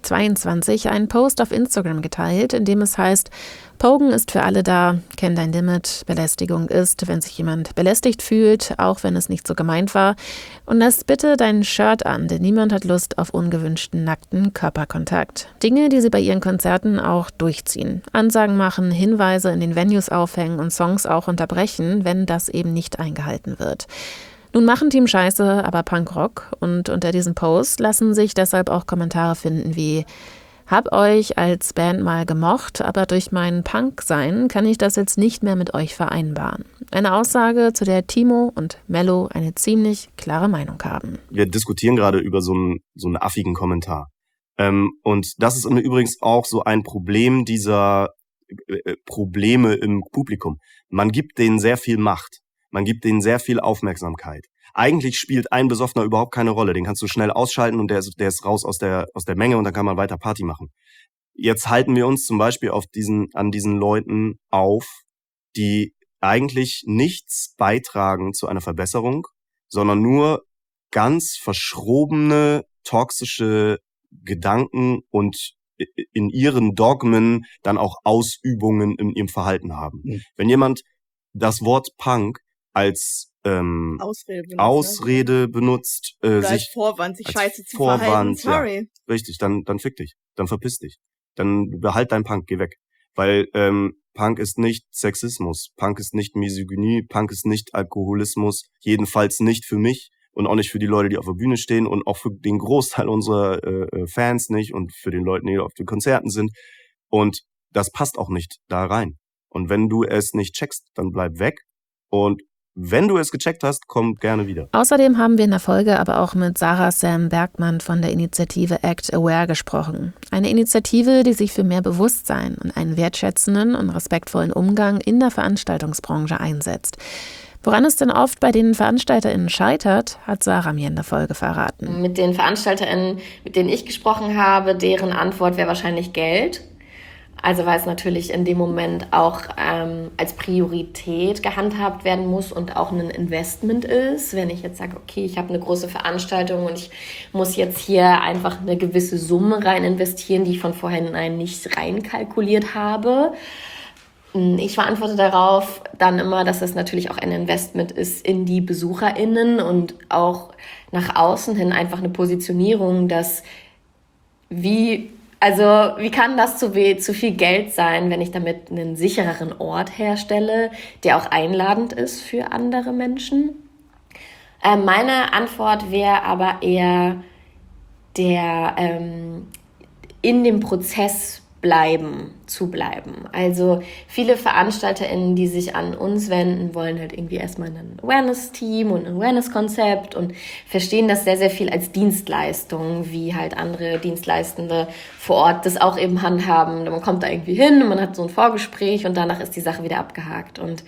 2022 einen Post auf Instagram geteilt, in dem es heißt: Pogen ist für alle da, kenn dein Limit, Belästigung ist, wenn sich jemand belästigt fühlt, auch wenn es nicht so gemeint war. Und lass bitte dein Shirt an, denn niemand hat Lust auf ungewünschten nackten Körperkontakt. Dinge, die sie bei ihren Konzerten auch durchziehen. Ansagen machen, Hinweise in den Venues aufhängen und Songs auch unterbrechen, wenn das eben nicht eingehalten wird. Nun machen Team Scheiße aber Punkrock und unter diesem Post lassen sich deshalb auch Kommentare finden wie: Hab euch als Band mal gemocht, aber durch mein Punk-Sein kann ich das jetzt nicht mehr mit euch vereinbaren. Eine Aussage, zu der Timo und Mello eine ziemlich klare Meinung haben. Wir diskutieren gerade über so einen affigen Kommentar. Und das ist übrigens auch so ein Problem dieser Probleme im Publikum. Man gibt denen sehr viel Macht. Man gibt denen sehr viel Aufmerksamkeit. Eigentlich spielt ein Besoffener überhaupt keine Rolle. Den kannst du schnell ausschalten und der ist raus aus der Menge und dann kann man weiter Party machen. Jetzt halten wir uns zum Beispiel an diesen Leuten auf, die eigentlich nichts beitragen zu einer Verbesserung, sondern nur ganz verschrobene, toxische Gedanken und in ihren Dogmen dann auch Ausübungen in ihrem Verhalten haben. Mhm. Wenn jemand das Wort Punk als Ausrede benutzt, als Vorwand, sich scheiße zu verhalten. Sorry. Ja, richtig, dann fick dich, dann verpiss dich, dann behalt dein Punk, geh weg. Weil Punk ist nicht Sexismus, Punk ist nicht Misogynie, Punk ist nicht Alkoholismus, jedenfalls nicht für mich und auch nicht für die Leute, die auf der Bühne stehen und auch für den Großteil unserer Fans nicht und für den Leute, die auf den Konzerten sind. Und das passt auch nicht da rein. Und wenn du es nicht checkst, dann bleib weg. Und wenn du es gecheckt hast, komm gerne wieder. Außerdem haben wir in der Folge aber auch mit Sarah Sam Bergmann von der Initiative Act Aware gesprochen. Eine Initiative, die sich für mehr Bewusstsein und einen wertschätzenden und respektvollen Umgang in der Veranstaltungsbranche einsetzt. Woran es denn oft bei den VeranstalterInnen scheitert, hat Sarah mir in der Folge verraten. Mit den VeranstalterInnen, mit denen ich gesprochen habe, deren Antwort wäre wahrscheinlich Geld. Also weil es natürlich in dem Moment auch als Priorität gehandhabt werden muss und auch ein Investment ist. Wenn ich jetzt sage, okay, ich habe eine große Veranstaltung und ich muss jetzt hier einfach eine gewisse Summe rein investieren, die ich von vornherein nicht reinkalkuliert habe. Ich verantworte darauf dann immer, dass es natürlich auch ein Investment ist in die BesucherInnen und auch nach außen hin einfach eine Positionierung, dass wie kann das zu viel Geld sein, wenn ich damit einen sichereren Ort herstelle, der auch einladend ist für andere Menschen? Meine Antwort wäre aber eher in dem Prozess zu bleiben. Also viele VeranstalterInnen, die sich an uns wenden, wollen halt irgendwie erstmal ein Awareness-Team und ein Awareness-Konzept und verstehen das sehr, sehr viel als Dienstleistung, wie halt andere Dienstleistende vor Ort das auch eben handhaben. Man kommt da irgendwie hin und man hat so ein Vorgespräch und danach ist die Sache wieder abgehakt. Und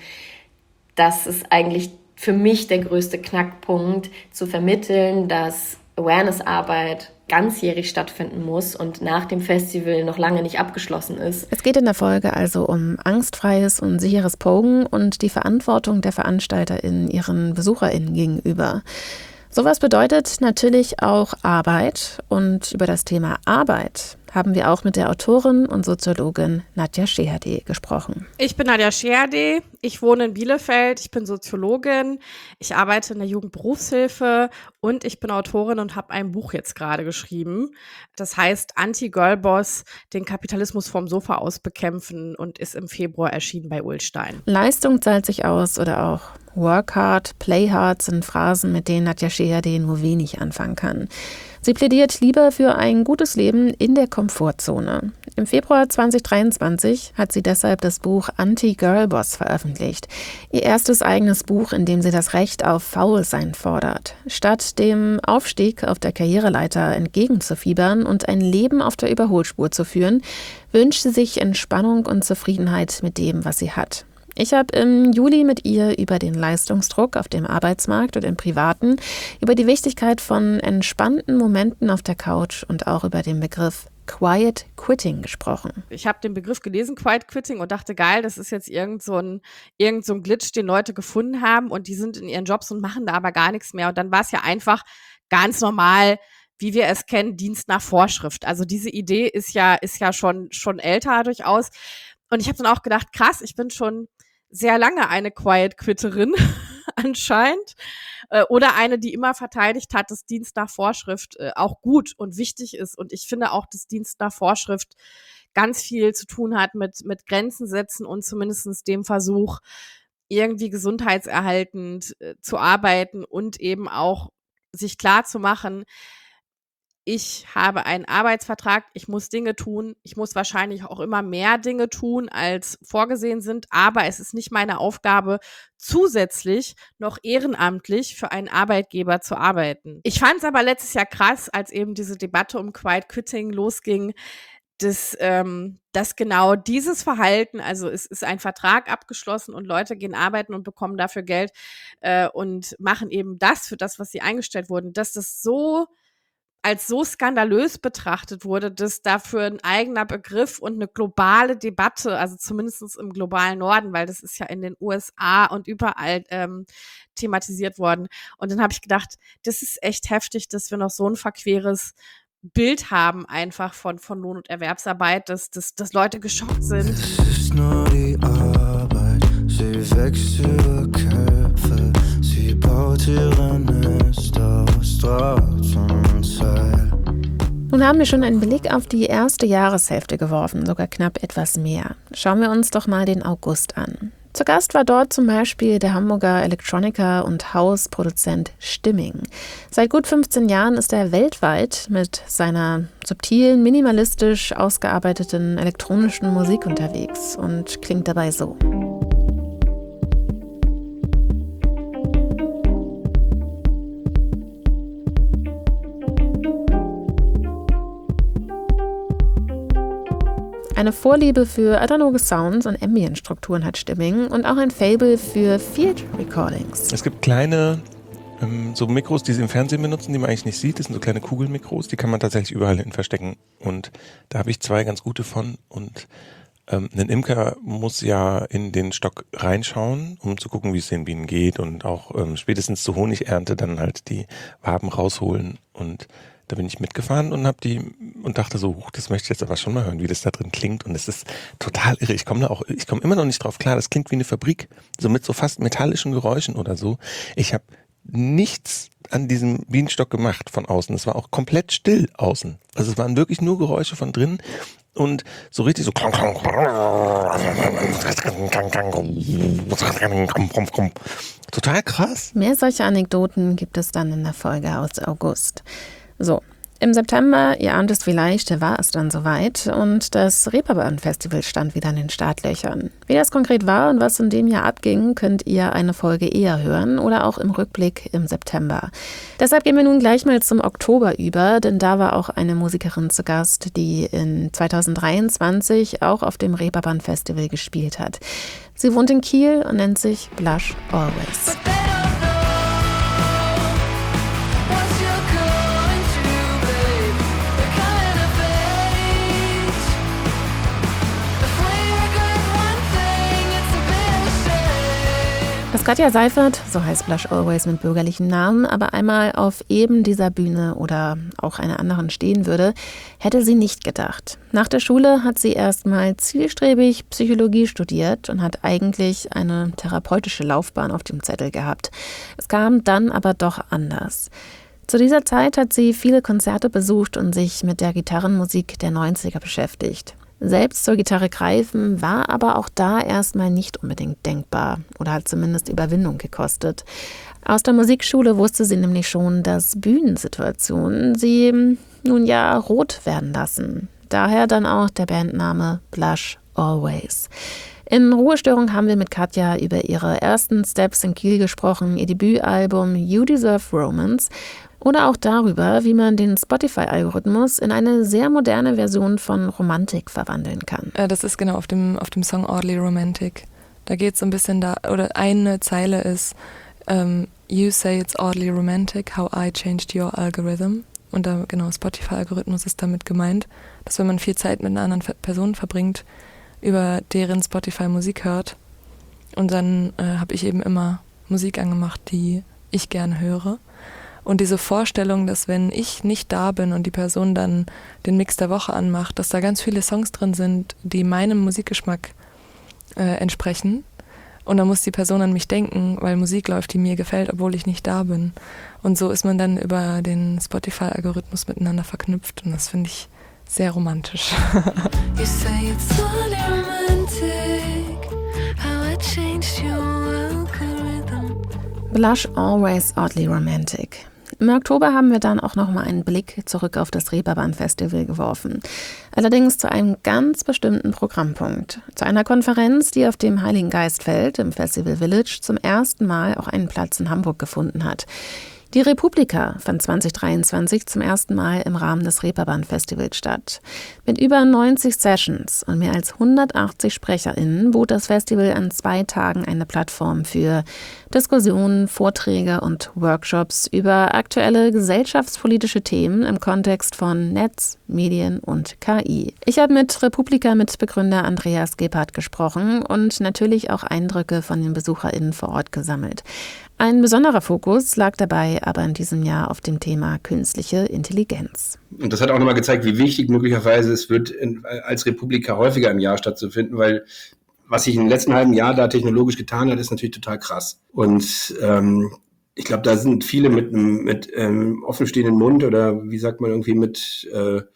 das ist eigentlich für mich der größte Knackpunkt, zu vermitteln, dass Awareness-Arbeit ganzjährig stattfinden muss und nach dem Festival noch lange nicht abgeschlossen ist. Es geht in der Folge also um angstfreies und sicheres Pogen und die Verantwortung der VeranstalterInnen ihren BesucherInnen gegenüber. Sowas bedeutet natürlich auch Arbeit, und über das Thema Arbeit haben wir auch mit der Autorin und Soziologin Nadja Schehade gesprochen. Ich bin Nadja Schehade, ich wohne in Bielefeld, ich bin Soziologin, ich arbeite in der Jugendberufshilfe und ich bin Autorin und habe ein Buch jetzt gerade geschrieben. Das heißt Anti-Girlboss, den Kapitalismus vom Sofa aus bekämpfen, und ist im Februar erschienen bei Ullstein. Leistung zahlt sich aus oder auch Work hard, play hard sind Phrasen, mit denen Nadja Schehade nur wenig anfangen kann. Sie plädiert lieber für ein gutes Leben in der Komfortzone. Im Februar 2023 hat sie deshalb das Buch Anti-Girlboss veröffentlicht. Ihr erstes eigenes Buch, in dem sie das Recht auf Faulsein fordert. Statt dem Aufstieg auf der Karriereleiter entgegenzufiebern und ein Leben auf der Überholspur zu führen, wünscht sie sich Entspannung und Zufriedenheit mit dem, was sie hat. Ich habe im Juli mit ihr über den Leistungsdruck auf dem Arbeitsmarkt und im Privaten, über die Wichtigkeit von entspannten Momenten auf der Couch und auch über den Begriff Quiet Quitting gesprochen. Ich habe den Begriff gelesen, Quiet Quitting, und dachte, geil, das ist jetzt irgend so ein Glitch, den Leute gefunden haben, und die sind in ihren Jobs und machen da aber gar nichts mehr. Und dann war es ja einfach ganz normal, wie wir es kennen, Dienst nach Vorschrift. Also diese Idee ist ja schon älter durchaus. Und ich habe dann auch gedacht, krass, ich bin schon sehr lange eine Quiet Quitterin anscheinend, oder eine, die immer verteidigt hat, dass Dienst nach Vorschrift auch gut und wichtig ist. Und ich finde auch, dass Dienst nach Vorschrift ganz viel zu tun hat mit Grenzen setzen und zumindest dem Versuch, irgendwie gesundheitserhaltend zu arbeiten und eben auch sich klar zu machen, ich habe einen Arbeitsvertrag, ich muss Dinge tun, ich muss wahrscheinlich auch immer mehr Dinge tun, als vorgesehen sind, aber es ist nicht meine Aufgabe, zusätzlich noch ehrenamtlich für einen Arbeitgeber zu arbeiten. Ich fand es aber letztes Jahr krass, als eben diese Debatte um Quiet Quitting losging, dass genau dieses Verhalten, also es ist ein Vertrag abgeschlossen und Leute gehen arbeiten und bekommen dafür Geld und machen eben das für das, was sie eingestellt wurden, dass das als so skandalös betrachtet wurde, dass dafür ein eigener Begriff und eine globale Debatte, also zumindest im globalen Norden, weil das ist ja in den USA und überall thematisiert worden. Und dann habe ich gedacht, das ist echt heftig, dass wir noch so ein verqueres Bild haben einfach von Lohn- und Erwerbsarbeit, dass Leute geschockt sind. Es ist nur die Arbeit, sie wächst über Köpfe, sie baut ihre Nester aus Draht und Seil. Nun haben wir schon einen Blick auf die erste Jahreshälfte geworfen, sogar knapp etwas mehr. Schauen wir uns doch mal den August an. Zu Gast war dort zum Beispiel der Hamburger Elektroniker und Hausproduzent Stimming. Seit gut 15 Jahren ist er weltweit mit seiner subtilen, minimalistisch ausgearbeiteten elektronischen Musik unterwegs und klingt dabei so. Eine Vorliebe für analoge Sounds und Ambient-Strukturen hat Stimming und auch ein Faible für Field Recordings. Es gibt kleine so Mikros, die sie im Fernsehen benutzen, die man eigentlich nicht sieht. Das sind so kleine Kugelmikros, die kann man tatsächlich überall hin verstecken. Und da habe ich 2 ganz gute von. Und ein Imker muss ja in den Stock reinschauen, um zu gucken, wie es den Bienen geht und auch spätestens zur Honigernte dann halt die Waben rausholen. Und da bin ich mitgefahren und dachte so, das möchte ich jetzt aber schon mal hören, wie das da drin klingt. Und es ist total irre. Ich komme immer noch nicht drauf klar. Das klingt wie eine Fabrik, so mit so fast metallischen Geräuschen oder so. Ich habe nichts an diesem Bienenstock gemacht von außen. Es war auch komplett still außen. Also es waren wirklich nur Geräusche von drinnen. Und so richtig so total krass. Mehr solche Anekdoten gibt es dann in der Folge aus August. So, im September, ihr ahnt es vielleicht, war es dann soweit und das Reeperbahn-Festival stand wieder in den Startlöchern. Wie das konkret war und was in dem Jahr abging, könnt ihr eine Folge eher hören oder auch im Rückblick im September. Deshalb gehen wir nun gleich mal zum Oktober über, denn da war auch eine Musikerin zu Gast, die in 2023 auch auf dem Reeperbahn-Festival gespielt hat. Sie wohnt in Kiel und nennt sich Blush Always. Dass Katja Seiffert, so heißt Blush Always mit bürgerlichen Namen, aber einmal auf eben dieser Bühne oder auch einer anderen stehen würde, hätte sie nicht gedacht. Nach der Schule hat sie erstmal zielstrebig Psychologie studiert und hat eigentlich eine therapeutische Laufbahn auf dem Zettel gehabt. Es kam dann aber doch anders. Zu dieser Zeit hat sie viele Konzerte besucht und sich mit der Gitarrenmusik der 90er beschäftigt. Selbst zur Gitarre greifen war aber auch da erstmal nicht unbedingt denkbar oder hat zumindest Überwindung gekostet. Aus der Musikschule wusste sie nämlich schon, dass Bühnensituationen sie nun ja rot werden lassen. Daher dann auch der Bandname Blush Always. In Ruhestörung haben wir mit Katja über ihre ersten Steps in Kiel gesprochen, ihr Debütalbum You Deserve Romance oder auch darüber, wie man den Spotify-Algorithmus in eine sehr moderne Version von Romantik verwandeln kann. Das ist genau auf dem Song Oddly Romantic. Da geht es so ein bisschen oder eine Zeile ist You say it's oddly romantic, how I changed your algorithm. Und da genau, Spotify-Algorithmus ist damit gemeint, dass wenn man viel Zeit mit einer anderen Person verbringt, über deren Spotify Musik hört. Und dann habe ich eben immer Musik angemacht, die ich gerne höre. Und diese Vorstellung, dass wenn ich nicht da bin und die Person dann den Mix der Woche anmacht, dass da ganz viele Songs drin sind, die meinem Musikgeschmack entsprechen. Und dann muss die Person an mich denken, weil Musik läuft, die mir gefällt, obwohl ich nicht da bin. Und so ist man dann über den Spotify-Algorithmus miteinander verknüpft. Und das finde ich sehr romantisch. You say it's only romantic, how I changed your algorithm. Blush Always Oddly Romantic. Im Oktober haben wir dann auch nochmal einen Blick zurück auf das Reeperbahn-Festival geworfen. Allerdings zu einem ganz bestimmten Programmpunkt. Zu einer Konferenz, die auf dem Heiligen Geistfeld im Festival Village zum ersten Mal auch einen Platz in Hamburg gefunden hat. Die Republika fand 2023 zum ersten Mal im Rahmen des Reeperbahn-Festivals statt. Mit über 90 Sessions und mehr als 180 SprecherInnen bot das Festival an 2 Tagen eine Plattform für Diskussionen, Vorträge und Workshops über aktuelle gesellschaftspolitische Themen im Kontext von Netz, Medien und KI. Ich habe mit Republika-Mitbegründer Andreas Gebhardt gesprochen und natürlich auch Eindrücke von den BesucherInnen vor Ort gesammelt. Ein besonderer Fokus lag dabei aber in diesem Jahr auf dem Thema künstliche Intelligenz. Und das hat auch nochmal gezeigt, wie wichtig möglicherweise es wird, als Republika häufiger im Jahr stattzufinden, weil was sich im letzten halben Jahr da technologisch getan hat, ist natürlich total krass. Und ich glaube, da sind viele mit offenstehenden Mund oder wie sagt man irgendwie mit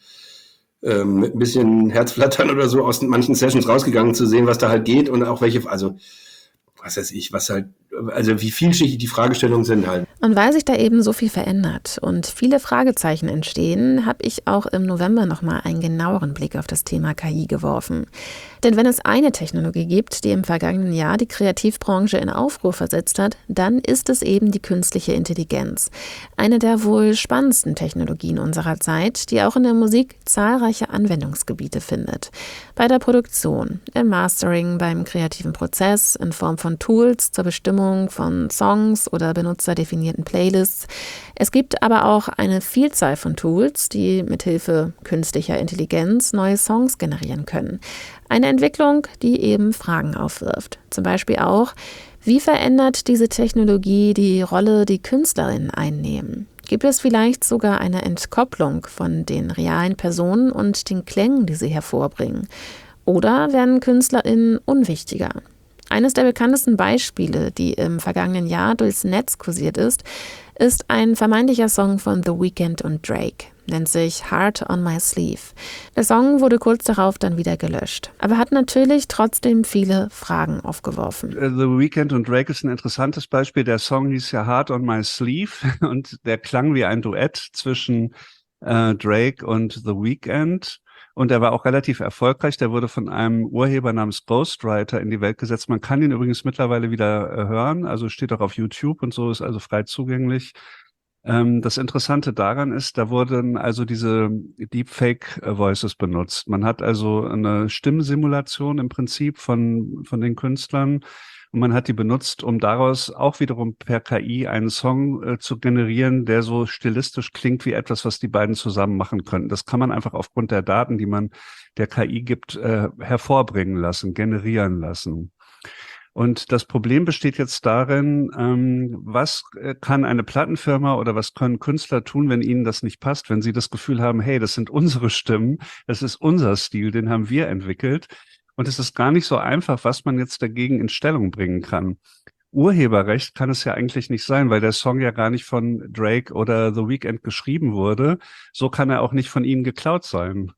ein bisschen Herzflattern oder so aus manchen Sessions rausgegangen zu sehen, was da halt geht und auch welche, also was weiß ich, was halt also wie vielschichtig die Fragestellungen sind halt. Und weil sich da eben so viel verändert und viele Fragezeichen entstehen, habe ich auch im November nochmal einen genaueren Blick auf das Thema KI geworfen. Denn wenn es eine Technologie gibt, die im vergangenen Jahr die Kreativbranche in Aufruhr versetzt hat, dann ist es eben die künstliche Intelligenz. Eine der wohl spannendsten Technologien unserer Zeit, die auch in der Musik zahlreiche Anwendungsgebiete findet. Bei der Produktion, im Mastering, beim kreativen Prozess, in Form von Tools zur Bestimmung von Songs oder benutzerdefinierten Playlists. Es gibt aber auch eine Vielzahl von Tools, die mithilfe künstlicher Intelligenz neue Songs generieren können. Eine Entwicklung, die eben Fragen aufwirft. Zum Beispiel auch, wie verändert diese Technologie die Rolle, die KünstlerInnen einnehmen? Gibt es vielleicht sogar eine Entkopplung von den realen Personen und den Klängen, die sie hervorbringen? Oder werden KünstlerInnen unwichtiger? Eines der bekanntesten Beispiele, die im vergangenen Jahr durchs Netz kursiert ist ein vermeintlicher Song von The Weeknd und Drake, nennt sich Heart on My Sleeve. Der Song wurde kurz darauf dann wieder gelöscht, aber hat natürlich trotzdem viele Fragen aufgeworfen. The Weeknd und Drake ist ein interessantes Beispiel. Der Song hieß ja Heart on My Sleeve und der klang wie ein Duett zwischen Drake und The Weeknd. Und er war auch relativ erfolgreich. Der wurde von einem Urheber namens Ghostwriter in die Welt gesetzt. Man kann ihn übrigens mittlerweile wieder hören. Also steht auch auf YouTube und so, ist also frei zugänglich. Das Interessante daran ist, da wurden also diese Deepfake-Voices benutzt. Man hat also eine Stimmsimulation im Prinzip von den Künstlern. Und man hat die benutzt, um daraus auch wiederum per KI einen Song zu generieren, der so stilistisch klingt wie etwas, was die beiden zusammen machen könnten. Das kann man einfach aufgrund der Daten, die man der KI gibt, hervorbringen lassen, generieren lassen. Und das Problem besteht jetzt darin, was kann eine Plattenfirma oder was können Künstler tun, wenn ihnen das nicht passt, wenn sie das Gefühl haben, hey, das sind unsere Stimmen, das ist unser Stil, den haben wir entwickelt. Und es ist gar nicht so einfach, was man jetzt dagegen in Stellung bringen kann. Urheberrecht kann es ja eigentlich nicht sein, weil der Song ja gar nicht von Drake oder The Weeknd geschrieben wurde. So kann er auch nicht von ihnen geklaut sein.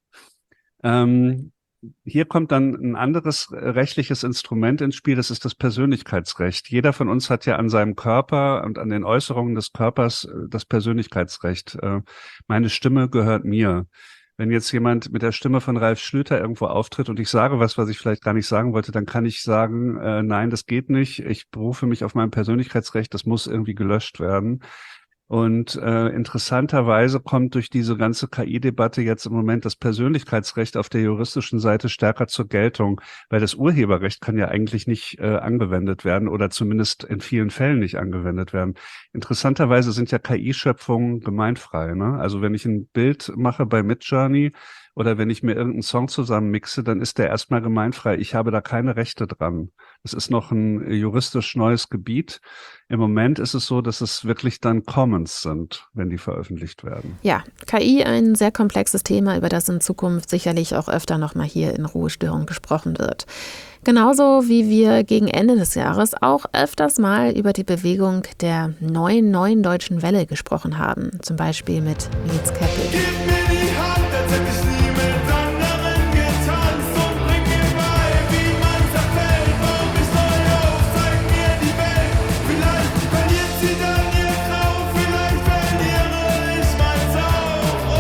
Hier kommt dann ein anderes rechtliches Instrument ins Spiel, das ist das Persönlichkeitsrecht. Jeder von uns hat ja an seinem Körper und an den Äußerungen des Körpers das Persönlichkeitsrecht. Meine Stimme gehört mir. Wenn jetzt jemand mit der Stimme von Ralf Schlüter irgendwo auftritt und ich sage was ich vielleicht gar nicht sagen wollte, dann kann ich sagen, nein, das geht nicht. Ich berufe mich auf mein Persönlichkeitsrecht, das muss irgendwie gelöscht werden. Und interessanterweise kommt durch diese ganze KI-Debatte jetzt im Moment das Persönlichkeitsrecht auf der juristischen Seite stärker zur Geltung, weil das Urheberrecht kann ja eigentlich nicht angewendet werden oder zumindest in vielen Fällen nicht angewendet werden. Interessanterweise sind ja KI-Schöpfungen gemeinfrei, ne? Also wenn ich ein Bild mache bei Midjourney oder wenn ich mir irgendeinen Song zusammenmixe, dann ist der erstmal gemeinfrei. Ich habe da keine Rechte dran. Es ist noch ein juristisch neues Gebiet. Im Moment ist es so, dass es wirklich dann Commons sind, wenn die veröffentlicht werden. Ja, KI ein sehr komplexes Thema, über das in Zukunft sicherlich auch öfter nochmal hier in Ruhestörung gesprochen wird. Genauso wie wir gegen Ende des Jahres auch öfters mal über die Bewegung der neuen deutschen Welle gesprochen haben. Zum Beispiel mit Nils Keppel. Gib mir die Hand, als hätte ich nie mit anderen getanzt und bring mir bei, wie man zerfällt. Bau mich neu auf, zeig mir die Welt. Vielleicht verliert sie dann ihr Grau, vielleicht verliere ich meins auch.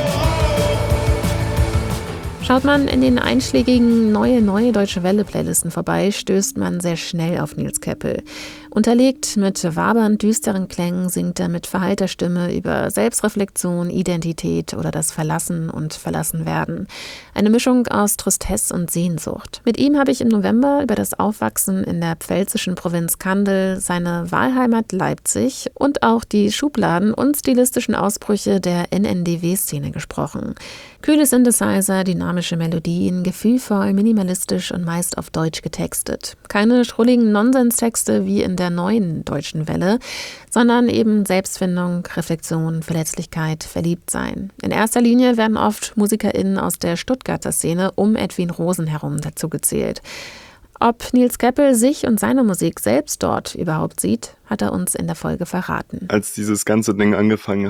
Schaut man in den einschlägigen neue deutsche Welle-Playlisten vorbei, stößt man sehr schnell auf Nils Keppel. Unterlegt mit wabernd düsteren Klängen singt er mit verheilter Stimme über Selbstreflexion, Identität oder das Verlassen und Verlassenwerden. Eine Mischung aus Tristesse und Sehnsucht. Mit ihm habe ich im November über das Aufwachsen in der pfälzischen Provinz Kandel, seine Wahlheimat Leipzig und auch die Schubladen und stilistischen Ausbrüche der NNDW-Szene gesprochen. Kühle Synthesizer, dynamische Melodien, gefühlvoll, minimalistisch und meist auf Deutsch getextet. Keine schrulligen Nonsenstexte wie in der neuen deutschen Welle, sondern eben Selbstfindung, Reflexion, Verletzlichkeit, Verliebtsein. In erster Linie werden oft MusikerInnen aus der Stuttgarter Szene um Edwin Rosen herum dazu gezählt. Ob Nils Keppel sich und seine Musik selbst dort überhaupt sieht, hat er uns in der Folge verraten. Als dieses ganze Ding angefangen hat,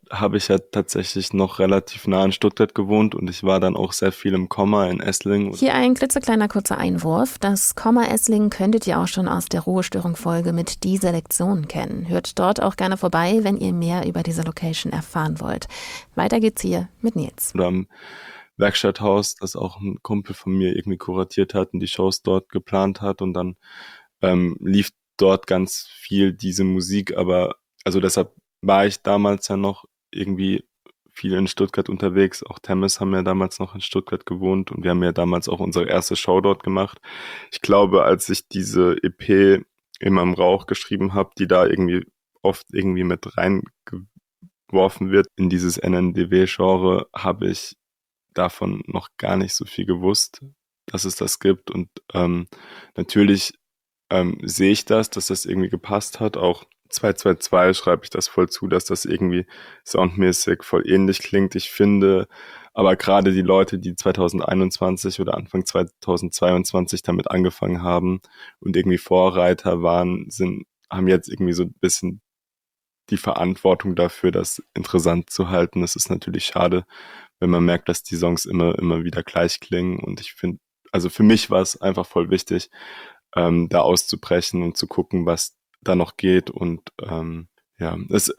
habe ich ja tatsächlich noch relativ nah in Stuttgart gewohnt und ich war dann auch sehr viel im Komma in Esslingen. Hier ein klitzekleiner kurzer Einwurf. Das Komma Esslingen könntet ihr auch schon aus der Ruhestörung-Folge mit Die Selektion kennen. Hört dort auch gerne vorbei, wenn ihr mehr über diese Location erfahren wollt. Weiter geht's hier mit Nils. Oder am Werkstatthaus, das auch ein Kumpel von mir irgendwie kuratiert hat und die Shows dort geplant hat und dann lief dort ganz viel diese Musik, aber also deshalb war ich damals ja noch irgendwie viel in Stuttgart unterwegs. Auch Temmes haben ja damals noch in Stuttgart gewohnt und wir haben ja damals auch unsere erste Show dort gemacht. Ich glaube, als ich diese EP immer im Rauch geschrieben habe, die da irgendwie oft irgendwie mit reingeworfen wird in dieses NNDW-Genre, habe ich davon noch gar nicht so viel gewusst, dass es das gibt. Und natürlich sehe ich das, dass das irgendwie gepasst hat. Auch 222 schreibe ich das voll zu, dass das irgendwie soundmäßig voll ähnlich klingt. Ich finde, aber gerade die Leute, die 2021 oder Anfang 2022 damit angefangen haben und irgendwie Vorreiter waren, haben jetzt irgendwie so ein bisschen die Verantwortung dafür, das interessant zu halten. Es ist natürlich schade, wenn man merkt, dass die Songs immer wieder gleich klingen. Und ich finde, also für mich war es einfach voll wichtig, da auszubrechen und zu gucken, was da noch geht. Und es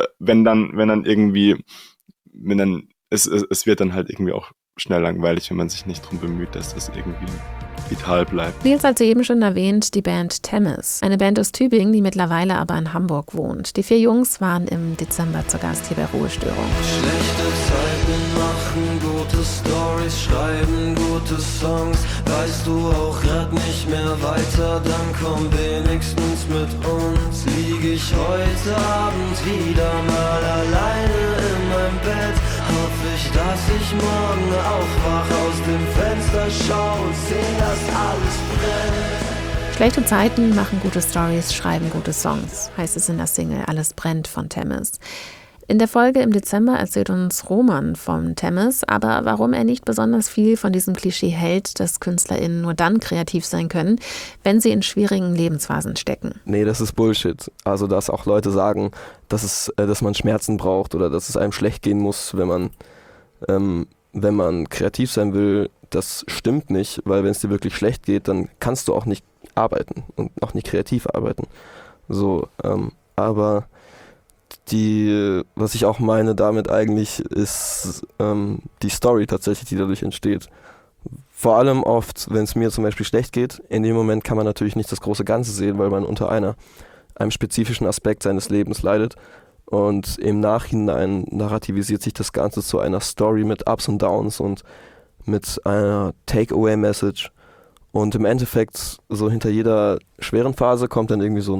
wird dann halt irgendwie auch schnell langweilig, wenn man sich nicht drum bemüht, dass das irgendwie vital bleibt. Nils hat sie eben schon erwähnt, die Band Temmes. Eine Band aus Tübingen, die mittlerweile aber in Hamburg wohnt. Die 4 Jungs waren im Dezember zu Gast hier bei Ruhestörung. Schlechte Zeiten machen gute Storys, schreiben gute Songs. Weißt du auch grad nicht mehr weiter, dann komm wenigstens mit uns. Lieg ich heute Abend wieder mal alleine in meinem Bett, hoffe ich, dass ich morgen aufwach, aus dem Fenster schau und seh, dass alles brennt. Schlechte Zeiten machen gute Stories, schreiben gute Songs, heißt es in der Single Alles brennt von Temmes. In der Folge im Dezember erzählt uns Roman von Temmes, aber warum er nicht besonders viel von diesem Klischee hält, dass KünstlerInnen nur dann kreativ sein können, wenn sie in schwierigen Lebensphasen stecken. Nee, das ist Bullshit. Also, dass auch Leute sagen, dass man Schmerzen braucht oder dass es einem schlecht gehen muss, wenn man kreativ sein will, das stimmt nicht, weil wenn es dir wirklich schlecht geht, dann kannst du auch nicht arbeiten und auch nicht kreativ arbeiten. So, aber was ich auch meine damit eigentlich ist die Story tatsächlich, die dadurch entsteht. Vor allem oft, wenn es mir zum Beispiel schlecht geht, in dem Moment kann man natürlich nicht das große Ganze sehen, weil man unter einem spezifischen Aspekt seines Lebens leidet. Und im Nachhinein narrativisiert sich das Ganze zu einer Story mit Ups und Downs und mit einer Takeaway-Message. Und im Endeffekt, so hinter jeder schweren Phase kommt dann irgendwie so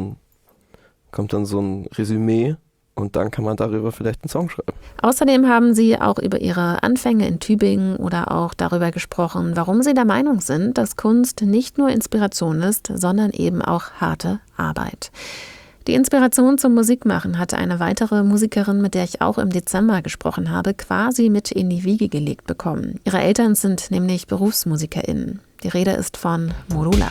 ein Resümee. Und dann kann man darüber vielleicht einen Song schreiben. Außerdem haben sie auch über ihre Anfänge in Tübingen oder auch darüber gesprochen, warum sie der Meinung sind, dass Kunst nicht nur Inspiration ist, sondern eben auch harte Arbeit. Die Inspiration zum Musikmachen hatte eine weitere Musikerin, mit der ich auch im Dezember gesprochen habe, quasi mit in die Wiege gelegt bekommen. Ihre Eltern sind nämlich BerufsmusikerInnen. Die Rede ist von Modula.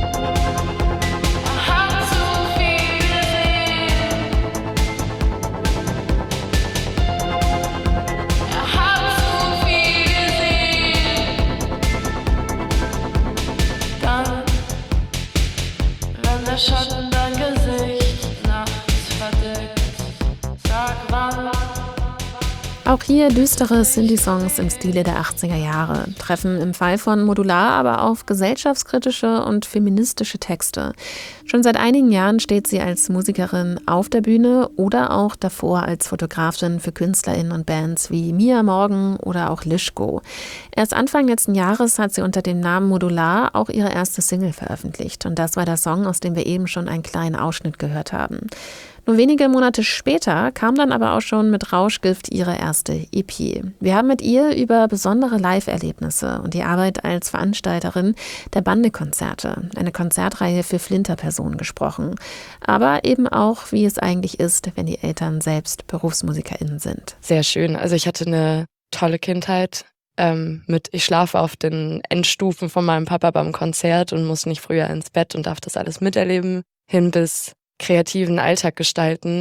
Schatten dein Gesicht nachts verdeckt. Sag wann. Auch hier düstere Synthie-Songs im Stile der 80er Jahre, treffen im Fall von Modular aber auf gesellschaftskritische und feministische Texte. Schon seit einigen Jahren steht sie als Musikerin auf der Bühne oder auch davor als Fotografin für KünstlerInnen und Bands wie Mia Morgan oder auch Lischko. Erst Anfang letzten Jahres hat sie unter dem Namen Modular auch ihre erste Single veröffentlicht. Und das war der Song, aus dem wir eben schon einen kleinen Ausschnitt gehört haben. Nur wenige Monate später kam dann aber auch schon mit Rauschgift ihre erste EP. Wir haben mit ihr über besondere Live-Erlebnisse und die Arbeit als Veranstalterin der Bande-Konzerte, eine Konzertreihe für Flinterpersonen, gesprochen. Aber eben auch, wie es eigentlich ist, wenn die Eltern selbst BerufsmusikerInnen sind. Sehr schön. Also ich hatte eine tolle Kindheit. Ich schlafe auf den Endstufen von meinem Papa beim Konzert und muss nicht früher ins Bett und darf das alles miterleben, hin bis kreativen Alltag gestalten.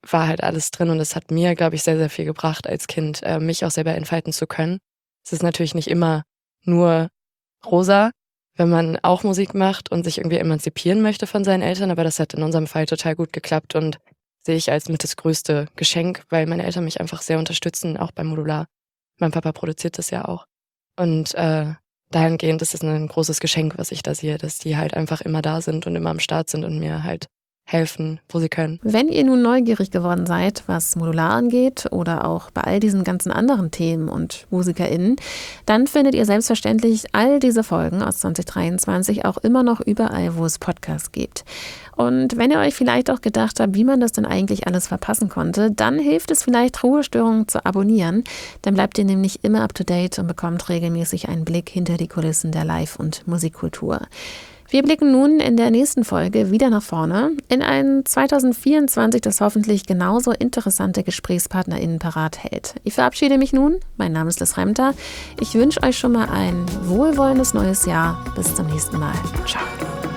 war halt alles drin und es hat mir, glaube ich, sehr, sehr viel gebracht als Kind, mich auch selber entfalten zu können. Es ist natürlich nicht immer nur rosa, wenn man auch Musik macht und sich irgendwie emanzipieren möchte von seinen Eltern, aber das hat in unserem Fall total gut geklappt und sehe ich als mit das größte Geschenk, weil meine Eltern mich einfach sehr unterstützen, auch beim Modular. Mein Papa produziert das ja auch. Und dahingehend ist es ein großes Geschenk, was ich da sehe, dass die halt einfach immer da sind und immer am Start sind und mir halt helfen, wo sie können. Wenn ihr nun neugierig geworden seid, was Modular angeht oder auch bei all diesen ganzen anderen Themen und MusikerInnen, dann findet ihr selbstverständlich all diese Folgen aus 2023 auch immer noch überall, wo es Podcasts gibt. Und wenn ihr euch vielleicht auch gedacht habt, wie man das denn eigentlich alles verpassen konnte, dann hilft es vielleicht, Ruhestörungen zu abonnieren. Dann bleibt ihr nämlich immer up to date und bekommt regelmäßig einen Blick hinter die Kulissen der Live- und Musikkultur. Wir blicken nun in der nächsten Folge wieder nach vorne in ein 2024, das hoffentlich genauso interessante GesprächspartnerInnen parat hält. Ich verabschiede mich nun. Mein Name ist Liz Remter. Ich wünsche euch schon mal ein wohlwollendes neues Jahr. Bis zum nächsten Mal. Ciao.